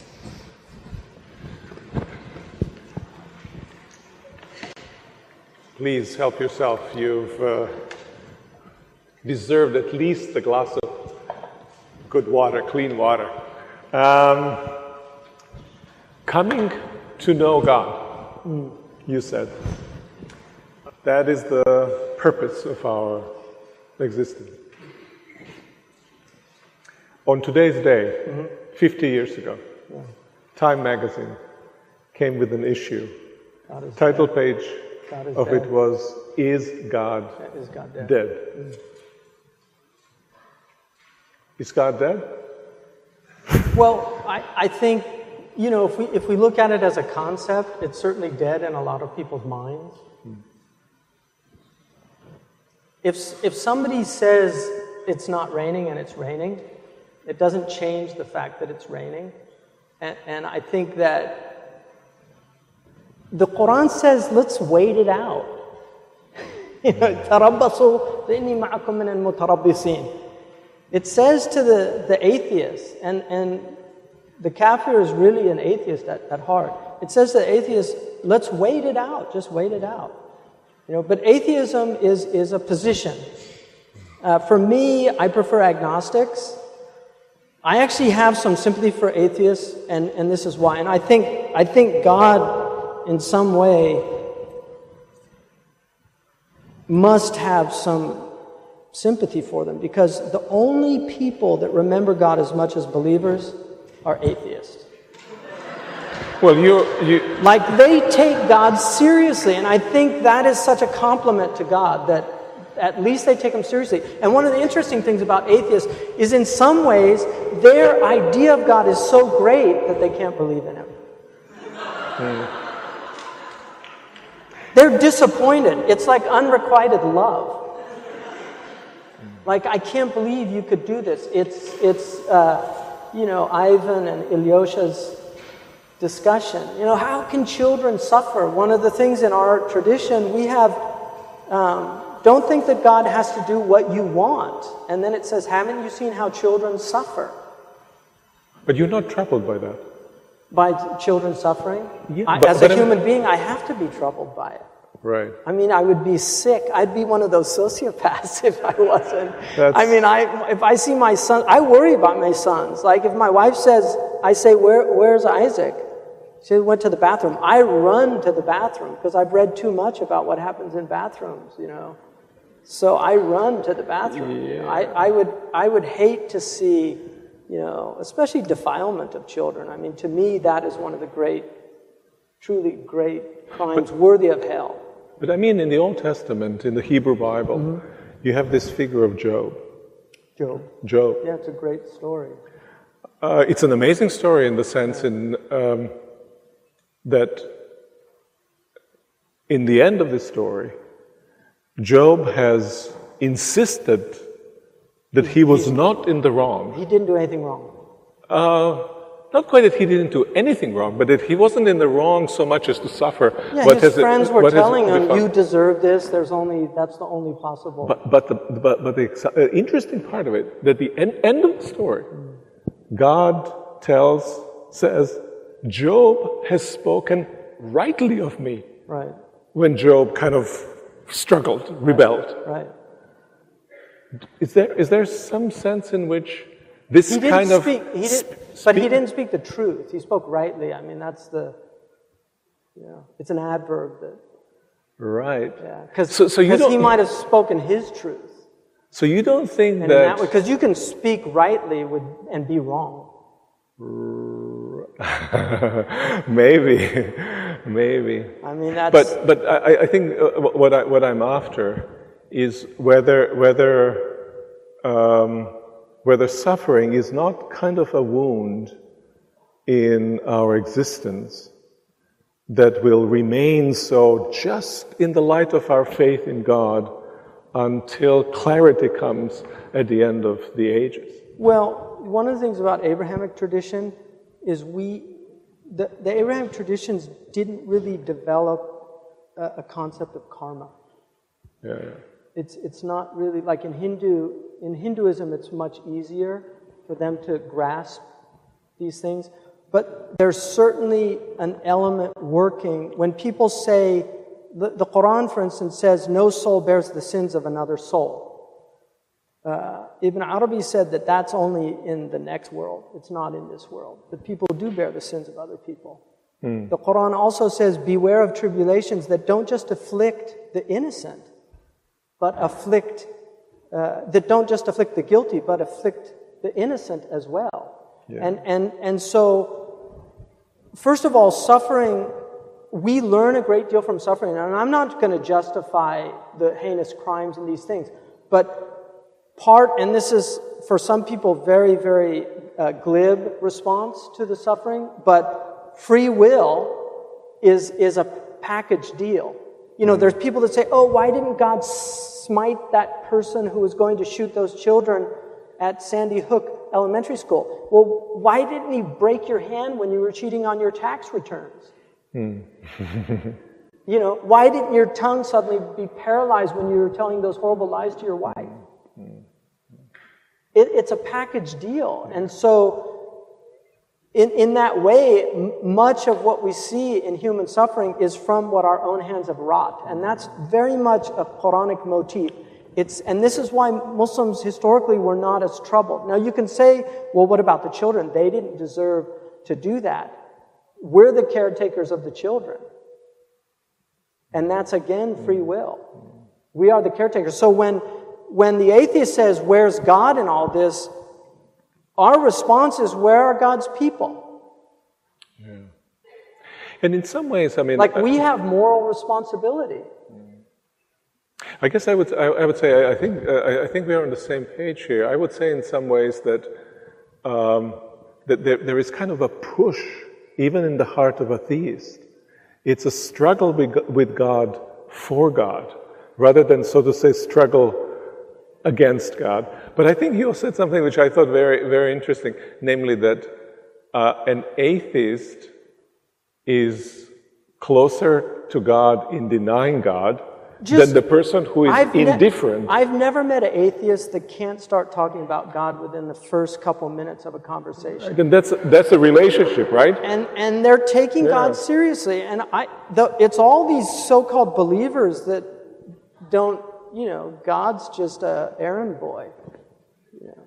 Please help yourself. You've uh, deserved at least a glass of good water, clean water. Um, coming to know God, mm. you said. That is the purpose of our existence. on today's day, mm-hmm. fifty years ago, yeah. Time magazine came with an issue. Title dead. page of dead. It was, Is God, is God dead? dead? Mm. Is God dead? Well, I, I think, you know, if we if we look at it as a concept, it's certainly dead in a lot of people's minds. Mm. If if somebody says it's not raining and it's raining, it doesn't change the fact that it's raining. And, and I think that the Quran says, let's wait it out. تَرَبَّصُوا فَإِنِّي مَعَكُمْ مِنَ الْمُتَرَبِّصِينَ. It says to the, the atheist, and, and the kafir is really an atheist at, at heart. It says to the atheist, let's wait it out, just wait it out. You know, but atheism is, is a position. Uh, for me, I prefer agnostics. I actually have some sympathy for atheists, and, and this is why. And I think I think God, in some way, must have some sympathy for them, because the only people that remember God as much as believers are atheists. Well, you you like they take God seriously, and I think that is such a compliment to God that at least they take him seriously. And one of the interesting things about atheists is, in some ways, their idea of God is so great that they can't believe in him. Mm. They're disappointed. It's like unrequited love. Like, I can't believe you could do this. It's, it's uh, you know, Ivan and Ilyosha's discussion. You know, how can children suffer? One of the things in our tradition, we have... Um, Don't think that God has to do what you want. And then it says, haven't you seen how children suffer? But you're not troubled by that. By children suffering? Yeah, I, but, as but a I'm, human being, I have to be troubled by it. Right. I mean, I would be sick. I'd be one of those sociopaths if I wasn't. That's... I mean, I if I see my son, I worry about my sons. Like if my wife says, I say, Where, where's Isaac? She went to the bathroom. I run to the bathroom because I've read too much about what happens in bathrooms, you know. So I run to the bathroom. Yeah. You know, I, I would I would hate to see, you know, especially defilement of children. I mean, to me, that is one of the great, truly great crimes but, worthy of hell. But I mean, in the Old Testament, in the Hebrew Bible, mm-hmm. you have this figure of Job. Job. Job. Yeah, it's a great story. Uh, it's an amazing story in the sense in um, that in the end of the story, Job has insisted that he was not in the wrong. He didn't do anything wrong. Uh, not quite that he didn't do anything wrong, but that he wasn't in the wrong so much as to suffer. Yeah, what his has friends it, were telling him, "You deserve this. There's only that's the only possible." But but the but, but the uh, interesting part of it, that the end, end of the story, mm. God tells says, Job has spoken rightly of me. Right. When Job kind of struggled, rebelled. Right. Is there is there some sense in which this he kind of speak, he did, sp- but he didn't speak the truth. He spoke rightly. I mean, that's the yeah. It's an adverb that. Right. Yeah. Because so, so he might have spoken his truth. So you don't think and that because you can speak rightly with and be wrong. maybe, maybe. I mean, that's. But but I, I think what I what I'm after is whether whether um, whether suffering is not kind of a wound in our existence that will remain so just in the light of our faith in God until clarity comes at the end of the ages. Well. One of the things about Abrahamic tradition is we, the, the Abrahamic traditions didn't really develop a, a concept of karma. Yeah, yeah. It's it's not really like in Hindu. In Hinduism, it's much easier for them to grasp these things. But there's certainly an element working when people say the, the Quran, for instance, says no soul bears the sins of another soul. Uh, Ibn Arabi said that that's only in the next world. It's not in this world. That people do bear the sins of other people. Mm. The Quran also says, beware of tribulations that don't just afflict the innocent, but afflict, uh, that don't just afflict the guilty, but afflict the innocent as well. Yeah. And, and, and so, first of all, suffering, we learn a great deal from suffering. And I'm not going to justify the heinous crimes and these things. But part, and this is for some people very, very uh, glib response to the suffering, but free will is, is a package deal. You know, there's people that say, oh, why didn't God smite that person who was going to shoot those children at Sandy Hook Elementary School? Well, why didn't he break your hand when you were cheating on your tax returns? Hmm. You know, why didn't your tongue suddenly be paralyzed when you were telling those horrible lies to your wife? Hmm. It, it's a package deal. And so, in, in that way, m- much of what we see in human suffering is from what our own hands have wrought. And that's very much a Quranic motif. It's, and this is why Muslims historically were not as troubled. Now you can say, well, what about the children? They didn't deserve to do that. We're the caretakers of the children. And that's again free will. We are the caretakers. So when, when the atheist says, where's God in all this? Our response is, where are God's people? Yeah. And in some ways, I mean... Like we have moral responsibility. I guess I would I, I would say I, I think uh, I think we are on the same page here. I would say in some ways that um, that there, there is kind of a push, even in the heart of a theist. It's a struggle with God for God, rather than, so to say, struggle against God. But I think you said something which I thought very very interesting, namely that uh, an atheist is closer to God in denying God. Just, than the person who is I've indifferent. Ne- I've never met an atheist that can't start talking about God within the first couple minutes of a conversation. Then that's that's a relationship, right? And and they're taking yeah. God seriously. And I, the, it's all these so-called believers that don't, you know, God's just a errand boy, you know,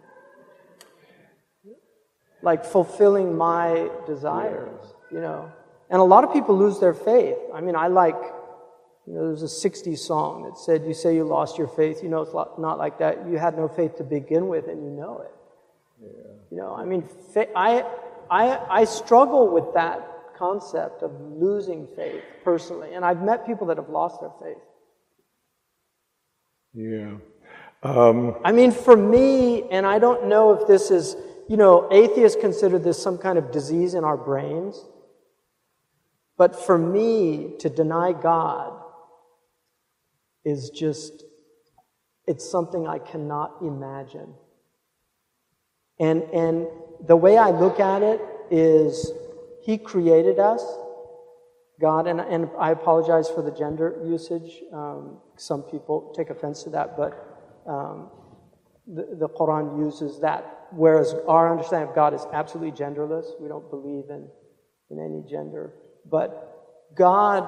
like fulfilling my desires, yeah. you know. And a lot of people lose their faith. I mean, I like. You know, there's a sixties song that said, you say you lost your faith, you know it's not like that. You had no faith to begin with, and you know it. Yeah. You know, I mean, fa- I, I, I struggle with that concept of losing faith, personally. And I've met people that have lost their faith. Yeah. Um, I mean, for me, and I don't know if this is, you know, atheists consider this some kind of disease in our brains. But for me, to deny God is just, it's something I cannot imagine. And and the way I look at it is, He created us, God, and, and I apologize for the gender usage. Um, some people take offense to that, but um, the, the Quran uses that, whereas our understanding of God is absolutely genderless. We don't believe in, in any gender. But God,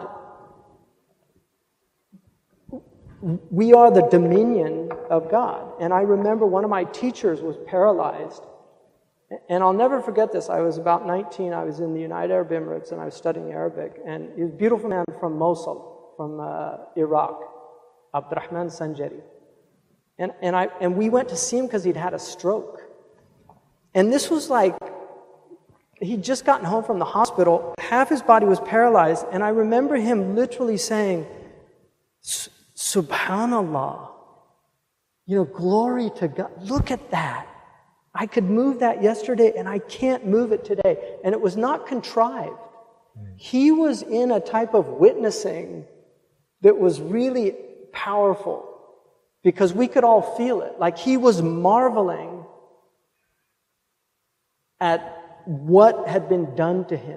we are the dominion of God. And I remember one of my teachers was paralyzed. And I'll never forget this. I was about nineteen. I was in the United Arab Emirates, and I was studying Arabic. And he was a beautiful man from Mosul, from uh, Iraq, Abdurrahman Sanjari. And, and, I, and we went to see him because he'd had a stroke. And this was like, he'd just gotten home from the hospital. Half his body was paralyzed. And I remember him literally saying, Subhanallah, you know, glory to God. Look at that. I could move that yesterday and I can't move it today. And it was not contrived. He was in a type of witnessing that was really powerful because we could all feel it. Like he was marveling at what had been done to him.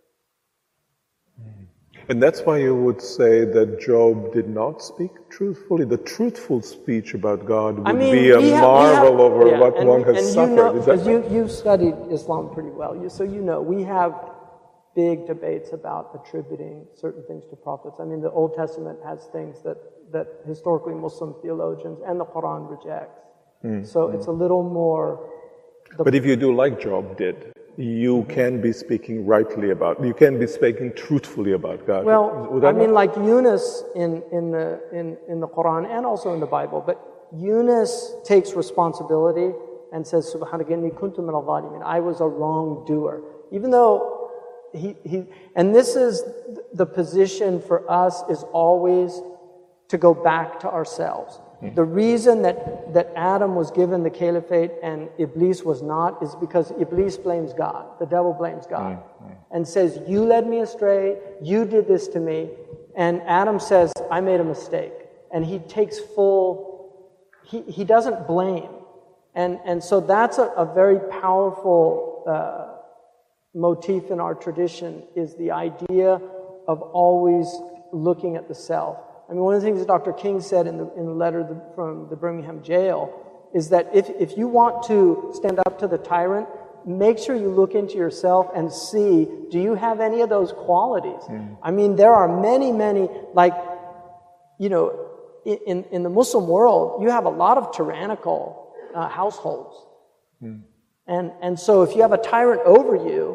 And that's why you would say that Job did not speak truthfully. The truthful speech about God would I mean, be a have, marvel have, over yeah, what and, one has and suffered. You know, Is that you, you've studied Islam pretty well, you, so you know we have big debates about attributing certain things to prophets. I mean, the Old Testament has things that, that historically Muslim theologians and the Quran rejects. Mm, so mm. it's a little more... But if you do like Job did, you can be speaking rightly about, you can be speaking truthfully about God. Well, I mean, not? like Yunus in, in, the, in, in the Quran and also in the Bible, but Yunus takes responsibility and says, Subhanaka inni kuntu minal zalimin. I was a wrongdoer. Even though he, he, and this is the position for us is always to go back to ourselves. Mm. The reason that, that Adam was given the caliphate and Iblis was not is because Iblis blames God. The devil blames God. Mm. Mm. And says, you led me astray, you did this to me. And Adam says, I made a mistake. And he takes full, he, he doesn't blame. And, and so that's a, a very powerful uh, motif in our tradition, is the idea of always looking at the self. I mean, one of the things that Doctor King said in the, in the letter from the Birmingham jail is that if, if you want to stand up to the tyrant, make sure you look into yourself and see, do you have any of those qualities? Mm. I mean, there are many, many, like, you know, in, in the Muslim world, you have a lot of tyrannical uh, households. Mm. And, and so if you have a tyrant over you,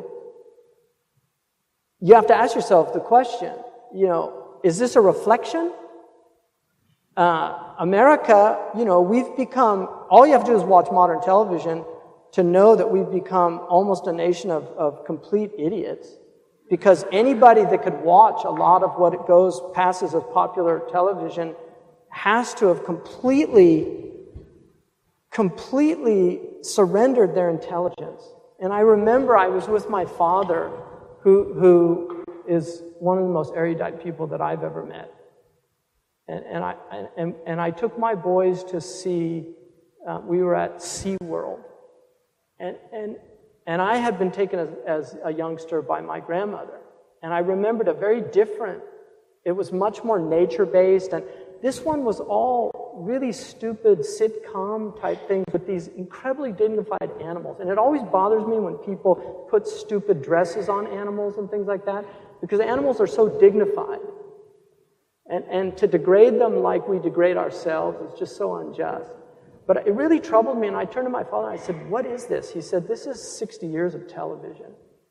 you have to ask yourself the question, you know, is this a reflection? Uh, America, you know, we've become, all you have to do is watch modern television to know that we've become almost a nation of, of complete idiots, because anybody that could watch a lot of what it goes, passes as popular television has to have completely, completely surrendered their intelligence. And I remember I was with my father, who, who is one of the most erudite people that I've ever met. And, and, I, and, and I took my boys to see, uh, we were at SeaWorld. And, and, and I had been taken as, as a youngster by my grandmother. And I remembered a very different, it was much more nature-based. And this one was all really stupid sitcom type things with these incredibly dignified animals. And it always bothers me when people put stupid dresses on animals and things like that, because animals are so dignified. And, and to degrade them like we degrade ourselves is just so unjust. But it really troubled me, and I turned to my father and I said, what is this? He said, this is sixty years of television.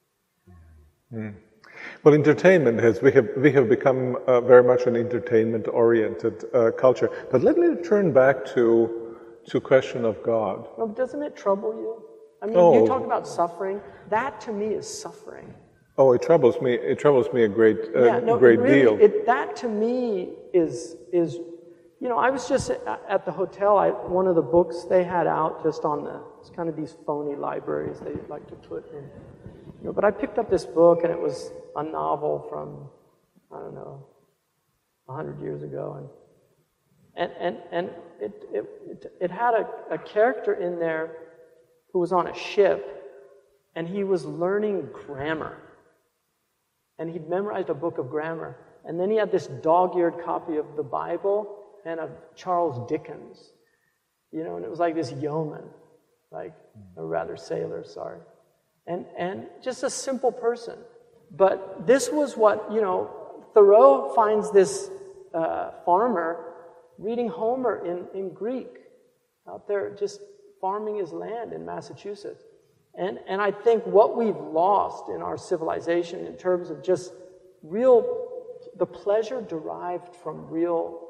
Mm. Well, entertainment has, we have, we have become uh, very much an entertainment-oriented uh, culture. But let me turn back to to question of God. Well, doesn't it trouble you? I mean, oh. you talk about suffering. That to me is suffering. Oh, it troubles me. It troubles me a great, uh, yeah, no, great really, deal. It, that to me is is, you know, I was just at the hotel. I, one of the books they had out just on the, it's kind of these phony libraries they like to put in. You know, but I picked up this book, and it was a novel from, I don't know, a hundred years ago, and and and and it it it, it had a, a character in there who was on a ship, and he was learning grammar. And he'd memorized a book of grammar. And then he had this dog-eared copy of the Bible and of Charles Dickens. You know, and it was like this yeoman, like, or rather sailor, sorry. And and just a simple person. But this was what, you know, Thoreau finds this uh, farmer reading Homer in, in Greek, out there just farming his land in Massachusetts. And and I think what we've lost in our civilization in terms of just real, the pleasure derived from real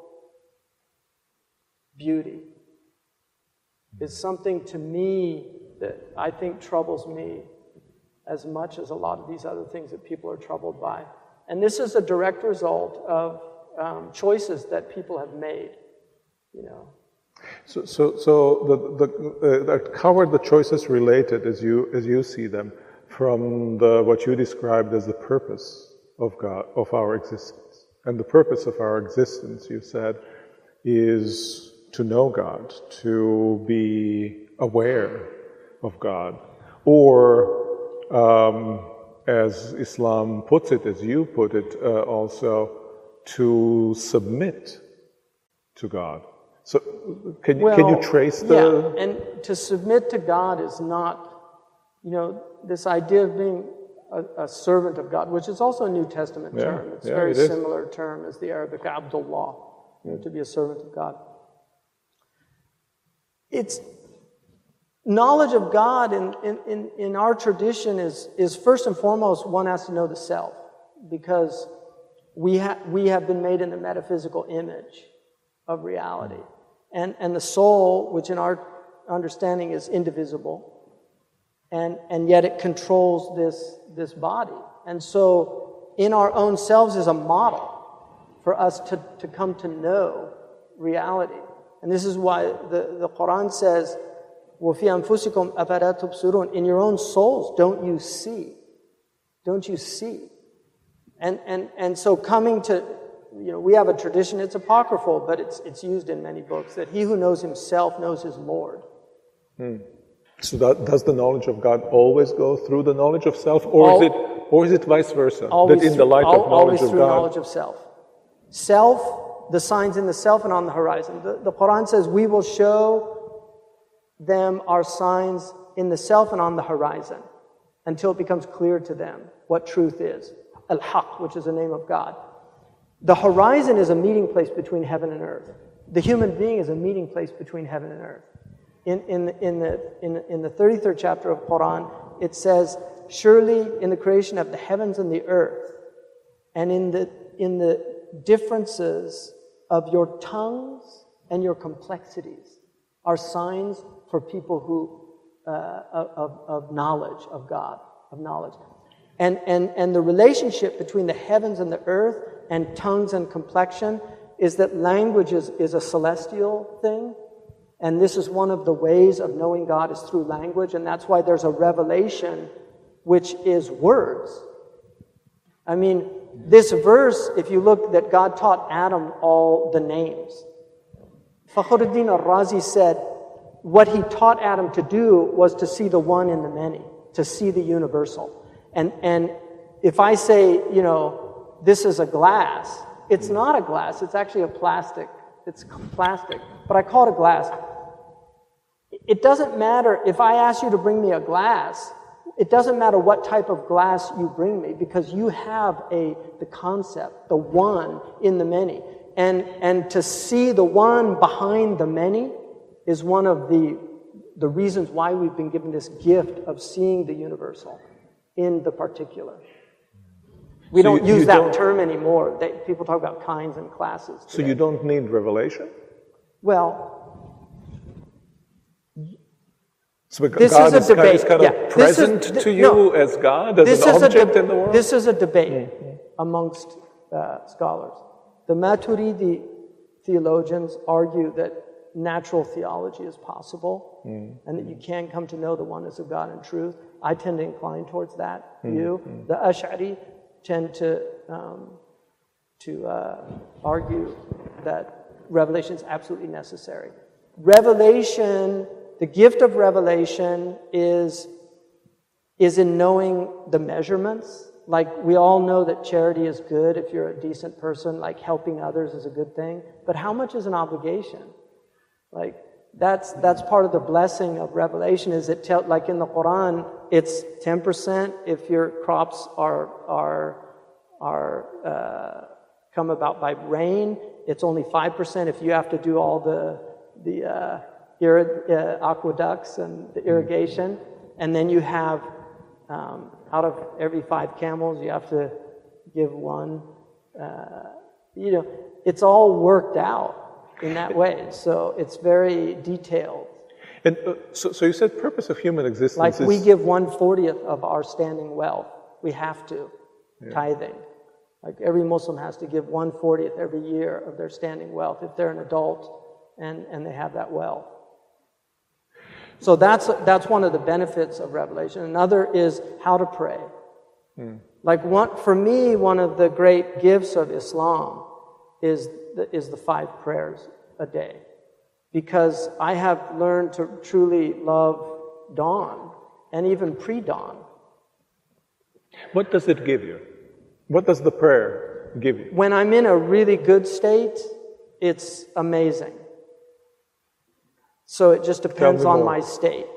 beauty is something to me that I think troubles me as much as a lot of these other things that people are troubled by. And this is a direct result of um, choices that people have made, you know. So, so, so the, the, uh, that covered the choices related, as you as you see them, from the what you described as the purpose of God, of our existence, and the purpose of our existence, you said, is to know God, to be aware of God, or um, as Islam puts it, as you put it, uh, also to submit to God. So, can, well, can you trace the... Yeah, and to submit to God is not, you know, this idea of being a, a servant of God, which is also a New Testament yeah, term. It's a yeah, very it similar term as the Arabic Abdullah, you know, to be a servant of God. It's knowledge of God in, in, in, in our tradition is, is first and foremost, one has to know the self, because we, ha- we have been made in the metaphysical image of reality. And, and the soul, which in our understanding is indivisible, and, and yet it controls this, this body. And so in our own selves is a model for us to, to come to know reality. And this is why the, the Quran says, وَفِي أَنفُسِكُمْ أَفَلَا تُبْصِرُونَ. In your own souls, don't you see? Don't you see? And, and, and so coming to, you know, we have a tradition, it's apocryphal, but it's, it's used in many books, that he who knows himself knows his Lord. Hmm. So that, does the knowledge of God always go through the knowledge of self, or All, is it, or is it vice versa? Always that in through, the light al- of knowledge always of through God, knowledge of self. Self, the signs in the self and on the horizon. The, the Quran says, we will show them our signs in the self and on the horizon until it becomes clear to them what truth is. Al-Haq, which is the name of God. The horizon is a meeting place between heaven and earth. The human being is a meeting place between heaven and earth. In, in, the, in, the, in, in the thirty-third chapter of Quran, it says, surely in the creation of the heavens and the earth, and in the, in the differences of your tongues and your complexities are signs for people who uh, of, of knowledge of God, of knowledge. And, and, and the relationship between the heavens and the earth and tongues and complexion is that language is, is a celestial thing. And this is one of the ways of knowing God is through language. And that's why there's a revelation which is words. I mean, this verse, if you look, that God taught Adam all the names. Fakhruddin al-Razi said, what he taught Adam to do was to see the one in the many, to see the universal. And and if I say, you know, this is a glass, it's not a glass, it's actually a plastic. It's plastic, but I call it a glass. It doesn't matter if I ask you to bring me a glass, it doesn't matter what type of glass you bring me, because you have a the concept, the one in the many. And and to see the one behind the many is one of the the reasons why we've been given this gift of seeing the universal in the particular. We so don't you, use you that don't, term anymore. They, people talk about kinds and classes today. So you don't need revelation? Well, so this God is a is debate. Kind, is kind yeah. of present is, th- to you no. as God, as this an is object a de- in the world? This is a debate mm-hmm. amongst uh, scholars. The Maturidi theologians argue that natural theology is possible mm-hmm. and that you can come to know the oneness of God in truth. I tend to incline towards that view. Mm-hmm. The Ash'ari tend to um, to uh, argue that revelation is absolutely necessary. Revelation, the gift of revelation is is in knowing the measurements. Like, we all know that charity is good if you're a decent person, like helping others is a good thing. But how much is an obligation? Like, that's that's part of the blessing of revelation, is it tell, like in the Quran, it's ten percent if your crops are are are uh, come about by rain. It's only five percent if you have to do all the the uh, ir- uh, aqueducts and the irrigation. And then you have um, out of every five camels, you have to give one. Uh, you know, it's all worked out in that way. So it's very detailed. And uh, so, so you said purpose of human existence like is... we give one fortieth of our standing wealth. We have to, yeah. Tithing. Like every Muslim has to give one fortieth every year of their standing wealth if they're an adult and, and they have that wealth. So that's that's one of the benefits of revelation. Another is how to pray. Hmm. Like one, for me, one of the great gifts of Islam is the, is the five prayers a day, because I have learned to truly love dawn and even pre-dawn. What does it give you? What does the prayer give you? When I'm in a really good state, it's amazing. So it just depends on my state.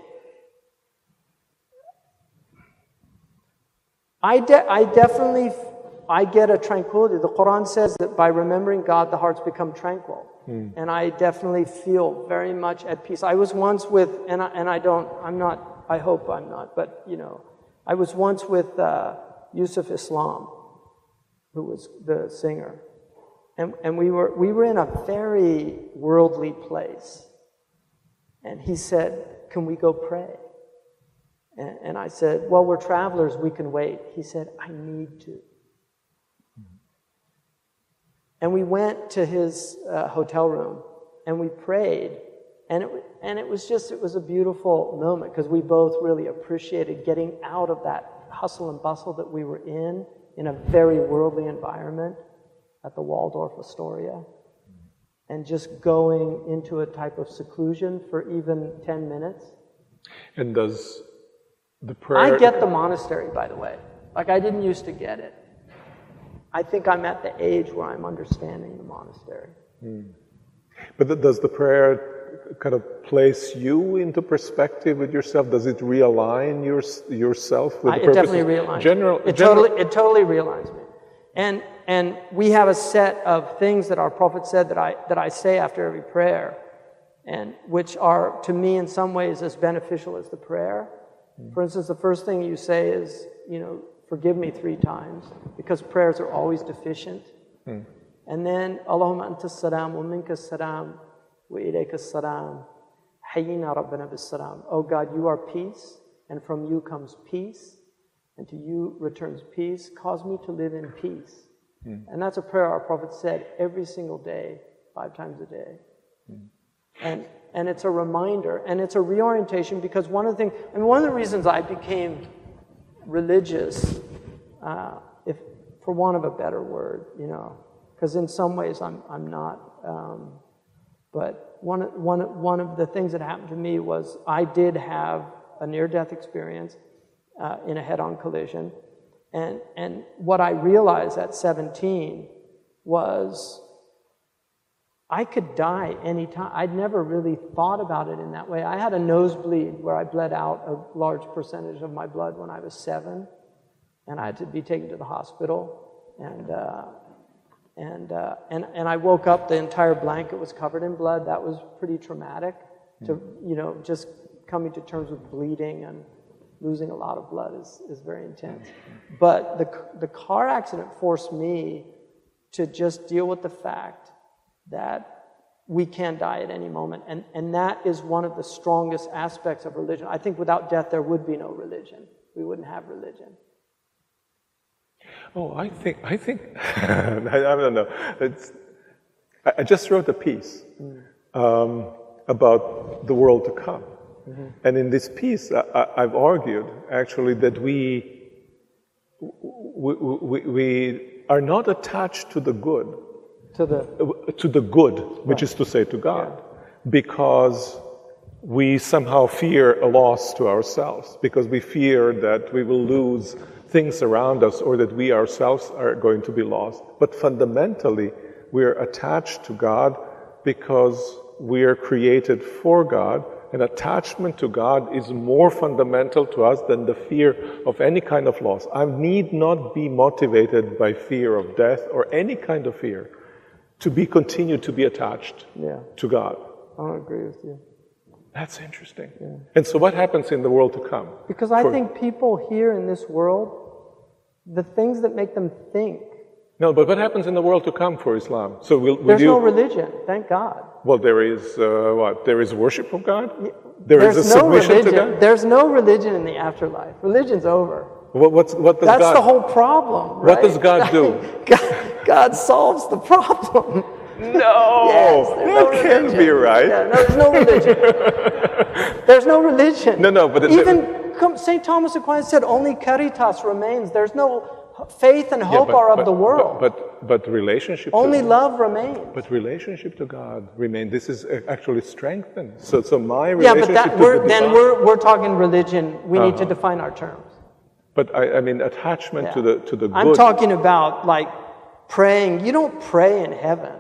I de- I definitely I get a tranquility. The Quran says that by remembering God, the hearts become tranquil. Mm. And I definitely feel very much at peace. I was once with, and I, and I don't, I'm not, I hope I'm not, but, you know, I was once with uh, Yusuf Islam, who was the singer. And, and we were we were in a very worldly place. And he said, can we go pray? And, and I said, well, we're travelers, we can wait. He said, I need to. And we went to his uh, hotel room, and we prayed. And it, and it was just, it was a beautiful moment, because we both really appreciated getting out of that hustle and bustle that we were in, in a very worldly environment at the Waldorf Astoria, and just going into a type of seclusion for even ten minutes. And does the prayer... I get the monastery, by the way. Like, I didn't used to get it. I think I'm at the age where I'm understanding the monastery. Mm. But th- does the prayer kind of place you into perspective with yourself? Does it realign your, yourself with I, the it purpose? definitely realigns General, me. It, general... Totally, it totally realigns me. And and we have a set of things that our prophet said that I that I say after every prayer, and which are, to me, in some ways as beneficial as the prayer. Mm. For instance, the first thing you say is, you know, forgive me three times, because prayers are always deficient. Mm. And then, Allahumma anta salam wa minka salam wa ilayka salam hayyina rabbana bis salam. Oh God, you are peace, and from you comes peace, and to you returns peace. Cause me to live in peace. Mm. And that's a prayer our Prophet said every single day, five times a day. Mm. And and it's a reminder, and it's a reorientation, because one of the things, I mean, one of the reasons I became religious, uh, if for want of a better word, you know, because in some ways I'm I'm not. Um, but one one one of the things that happened to me was I did have a near-death experience uh, in a head-on collision, and and what I realized at seventeen was I could die anytime. I'd never really thought about it in that way. I had a nosebleed where I bled out a large percentage of my blood when I was seven, and I had to be taken to the hospital. And uh, and uh, and and I woke up, the entire blanket was covered in blood. That was pretty traumatic. To you know, just coming to terms with bleeding and losing a lot of blood is is very intense. But the the car accident forced me to just deal with the fact that we can die at any moment. And, and that is one of the strongest aspects of religion. I think without death, there would be no religion. We wouldn't have religion. Oh, I think, I think, I, I don't know. It's, I, I just wrote a piece mm. um, about the world to come. Mm-hmm. And in this piece, I, I, I've argued, actually, that we, we, we, we are not attached to the good. To the, to the good, which right. is to say to God, yeah. because we somehow fear a loss to ourselves, because we fear that we will lose things around us, or that we ourselves are going to be lost. But fundamentally, we are attached to God because we are created for God, and attachment to God is more fundamental to us than the fear of any kind of loss. I need not be motivated by fear of death or any kind of fear to be continued to be attached yeah. to God. I agree with you. That's interesting. Yeah. And so what happens in the world to come? Because I For, think people here in this world, the things that make them think. No, but what happens in the world to come for Islam? So will, will There's you, no religion, thank God. Well, there is, uh, what? There is worship of God? There There's is a no submission religion. to God? There's no religion in the afterlife. Religion's over. What, what's, what does That's God, the whole problem, right? What does God do? God, God solves the problem. No, yes, that no can't religion. be right. Yeah, no, there's no religion. There's no religion. No, no, but it, even Saint Thomas Aquinas said only caritas remains. There's no faith and hope yeah, but, are of but, the world. But but, but relationship. Only to, love remains. But relationship to God remains. This is actually strengthened. So so my yeah, relationship but that, to we're, the then divine, we're we're talking religion. We uh-huh. need to define our terms. But I, I mean attachment yeah. to the to the good. I'm talking about like praying. You don't pray in heaven.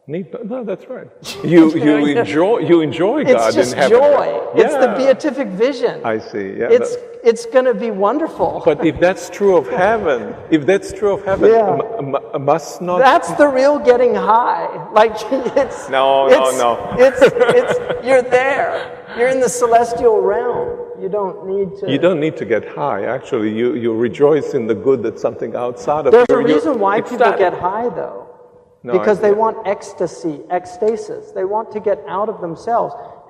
No, that's right. You you enjoy you enjoy God it's just in heaven. Joy. Yeah. It's the beatific vision. I see. Yeah. It's that, it's going to be wonderful. But if that's true of heaven, if that's true of heaven, yeah. m- m- must not. That's the real getting high. Like it's no, it's, no, no. It's it's you're there. You're in the celestial realm. You don't need to. You don't need to get high. Actually, you you rejoice in the good that's something outside of you. There's a reason why people ecstatic. get high, though. No, because I, they yeah. want ecstasy, ecstasis. They want to get out of themselves.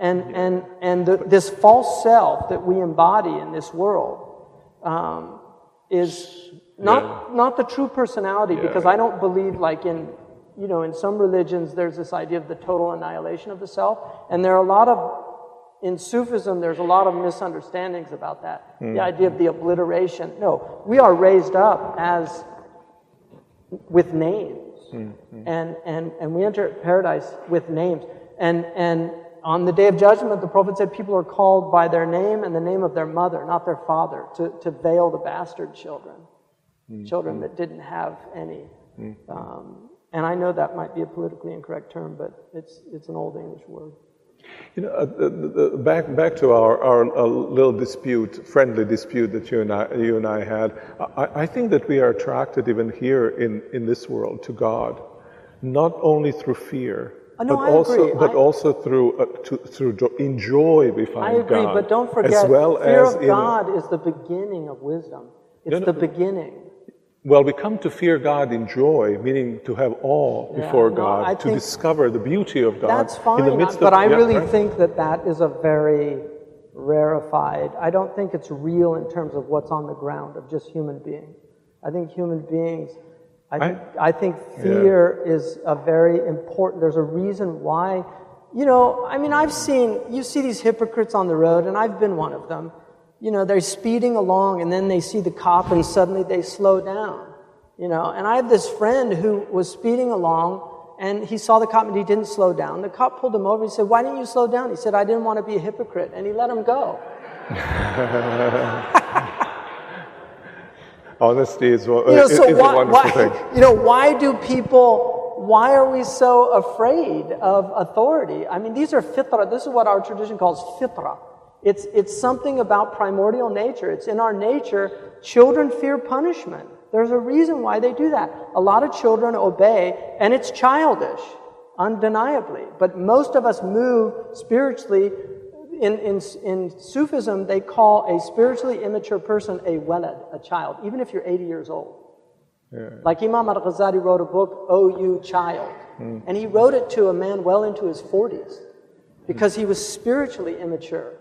And, and, and the, this false self that we embody in this world um, is not, yeah. not the true personality, yeah. because I don't believe like in, you know, in some religions there's this idea of the total annihilation of the self. And there are a lot of, in Sufism, there's a lot of misunderstandings about that. Mm. The idea of the obliteration. No, we are raised up as, with names. Mm. And, and, and we enter paradise with names. And, and on the Day of Judgment, the Prophet said people are called by their name and the name of their mother, not their father, to, to veil the bastard children, mm. children that didn't have any. Mm. Um, and I know that might be a politically incorrect term, but it's, it's an old English word. You know, uh, the, the, back back to our, our uh, little dispute, friendly dispute that you and I, you and I had. I, I think that we are attracted even here in, in this world to God, not only through fear, oh, no, but I also agree. but I, also through uh, to, through jo- in joy we find God. I agree, God, but don't forget, as well fear as of in, God is the beginning of wisdom. It's no, no, the beginning. Well, we come to fear God in joy, meaning to have awe yeah, before no, God, I to discover the beauty of God. That's fine, in the midst but of, I yeah, really right? think that that is a very rarefied, I don't think it's real in terms of what's on the ground of just human beings. I think human beings, I think, I, I think fear yeah. is a very important, there's a reason why, you know, I mean, I've seen, you see these hypocrites on the road, and I've been one of them. You know, they're speeding along, and then they see the cop, and suddenly they slow down. You know, and I have this friend who was speeding along, and he saw the cop, and he didn't slow down. The cop pulled him over. He said, "Why didn't you slow down?" He said, "I didn't want to be a hypocrite," and he let him go. Honesty is, you know, so is why, a wonderful why, thing. You know, why do people? Why are we so afraid of authority? I mean, these are fitra. This is what our tradition calls fitra. It's it's something about primordial nature. It's in our nature. Children fear punishment. There's a reason why they do that. A lot of children obey, and it's childish, undeniably. But most of us move spiritually. In, in, in Sufism, they call a spiritually immature person a walad, a child, even if you're eighty years old. Yeah. Like Imam al-Ghazali wrote a book, "O You Child." Mm. And he wrote it to a man well into his forties because he was spiritually immature.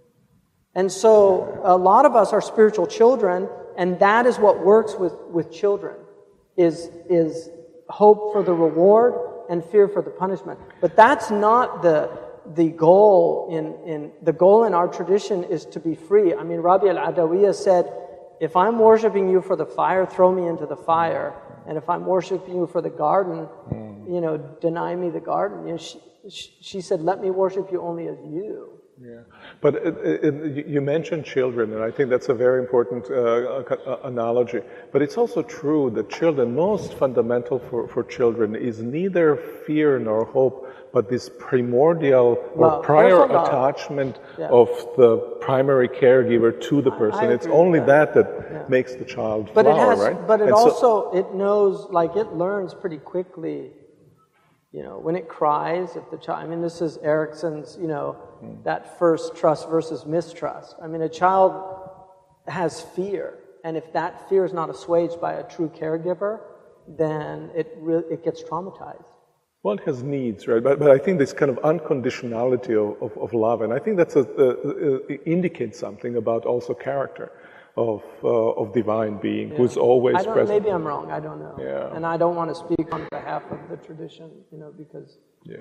And so a lot of us are spiritual children, and that is what works with, with children, is, is hope for the reward and fear for the punishment. But that's not the, the goal in, in the goal in our tradition is to be free. I mean, Rabi al-Adawiyya said, if I'm worshiping you for the fire, throw me into the fire. And if I'm worshiping you for the garden, you know, deny me the garden. You know, she, she said, let me worship you only as you. Yeah, but it, it, you mentioned children, and I think that's a very important uh, analogy. But it's also true that children, most fundamental for, for children is neither fear nor hope, but this primordial well, or prior attachment yeah. of the primary caregiver to the person. I, I it's only that, that, that yeah. makes the child but flower, it has, right? But it and also, so, it knows, like it learns pretty quickly. You know, when it cries, if the child, I mean, this is Erickson's, you know, mm. that first trust versus mistrust. I mean, a child has fear, and if that fear is not assuaged by a true caregiver, then it re- it gets traumatized. Well, it has needs, right? But, but I think this kind of unconditionality of, of, of love, and I think that's a, uh, uh, indicates something about also character of uh, of divine being, yeah. who's always I don't, present. Maybe I'm wrong. I don't know. Yeah. And I don't want to speak on behalf of the tradition, you know, because. Yeah.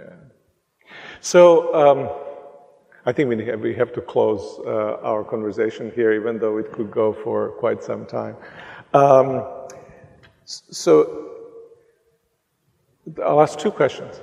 So um, I think we have, we have to close uh, our conversation here, even though it could go for quite some time. Um, so I'll ask two questions.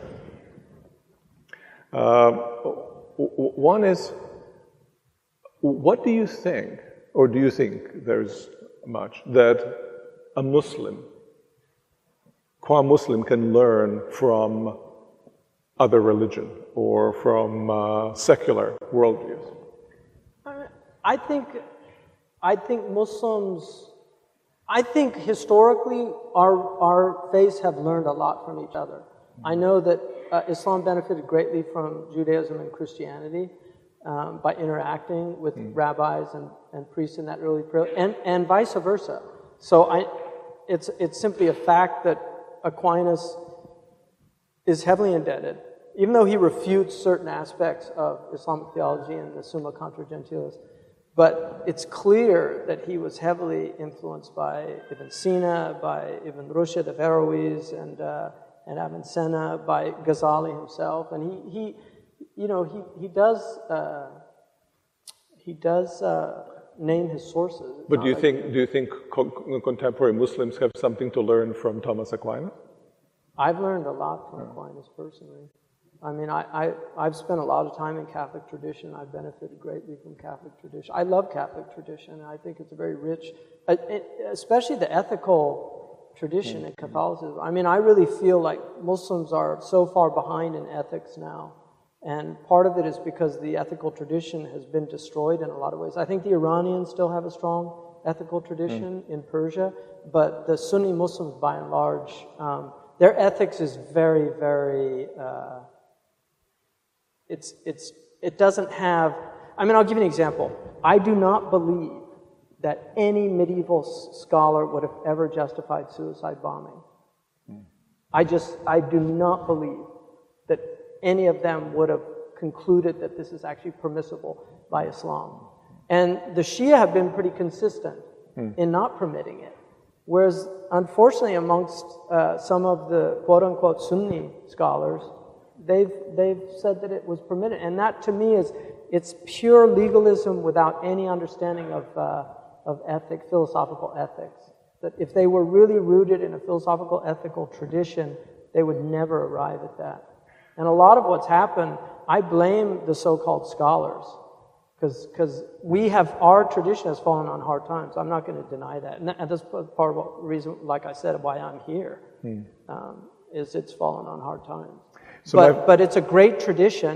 Um, one is, what do you think? Or do you think there's much that a Muslim, qua Muslim, can learn from other religion or from uh, secular worldviews? I think, I think Muslims, I think historically our our faiths have learned a lot from each other. I know that uh, Islam benefited greatly from Judaism and Christianity. Um, by interacting with mm. rabbis and, and priests in that early period, and, and vice versa. So I, it's it's simply a fact that Aquinas is heavily indebted even though he refutes certain aspects of Islamic theology in the Summa Contra Gentiles, but it's clear that he was heavily influenced by Ibn Sina, by Ibn Rushd of Averroes, and uh, and Avicenna, by Ghazali himself, and he he, you know, he he does uh, he does uh, name his sources. It's but do you like think do you think co- contemporary Muslims have something to learn from Thomas Aquinas? I've learned a lot from Aquinas personally. I mean, I, I, I've spent a lot of time in Catholic tradition. I've benefited greatly from Catholic tradition. I love Catholic tradition. I think it's a very rich, uh, it, especially the ethical tradition in Catholicism. I mean, I really feel like Muslims are so far behind in ethics now. And part of it is because the ethical tradition has been destroyed in a lot of ways. I think the Iranians still have a strong ethical tradition mm. in Persia, but the Sunni Muslims, by and large, um, their ethics is very, very... Uh, It's, it's, it doesn't have, I mean, I'll give you an example. I do not believe that any medieval scholar would have ever justified suicide bombing. Mm. I just, I do not believe that any of them would have concluded that this is actually permissible by Islam. And the Shia have been pretty consistent mm. in not permitting it. Whereas, unfortunately, amongst uh, some of the quote-unquote Sunni scholars, They've they've said that it was permitted, and that to me is it's pure legalism without any understanding of uh, of ethic, philosophical ethics. That if they were really rooted in a philosophical ethical tradition, they would never arrive at that. And a lot of what's happened, I blame the so-called scholars, because because we have our tradition has fallen on hard times. I'm not going to deny that, and, that, and that's part of the reason, like I said, why I'm here, hmm. um, is it's fallen on hard times. So but, but it's a great tradition.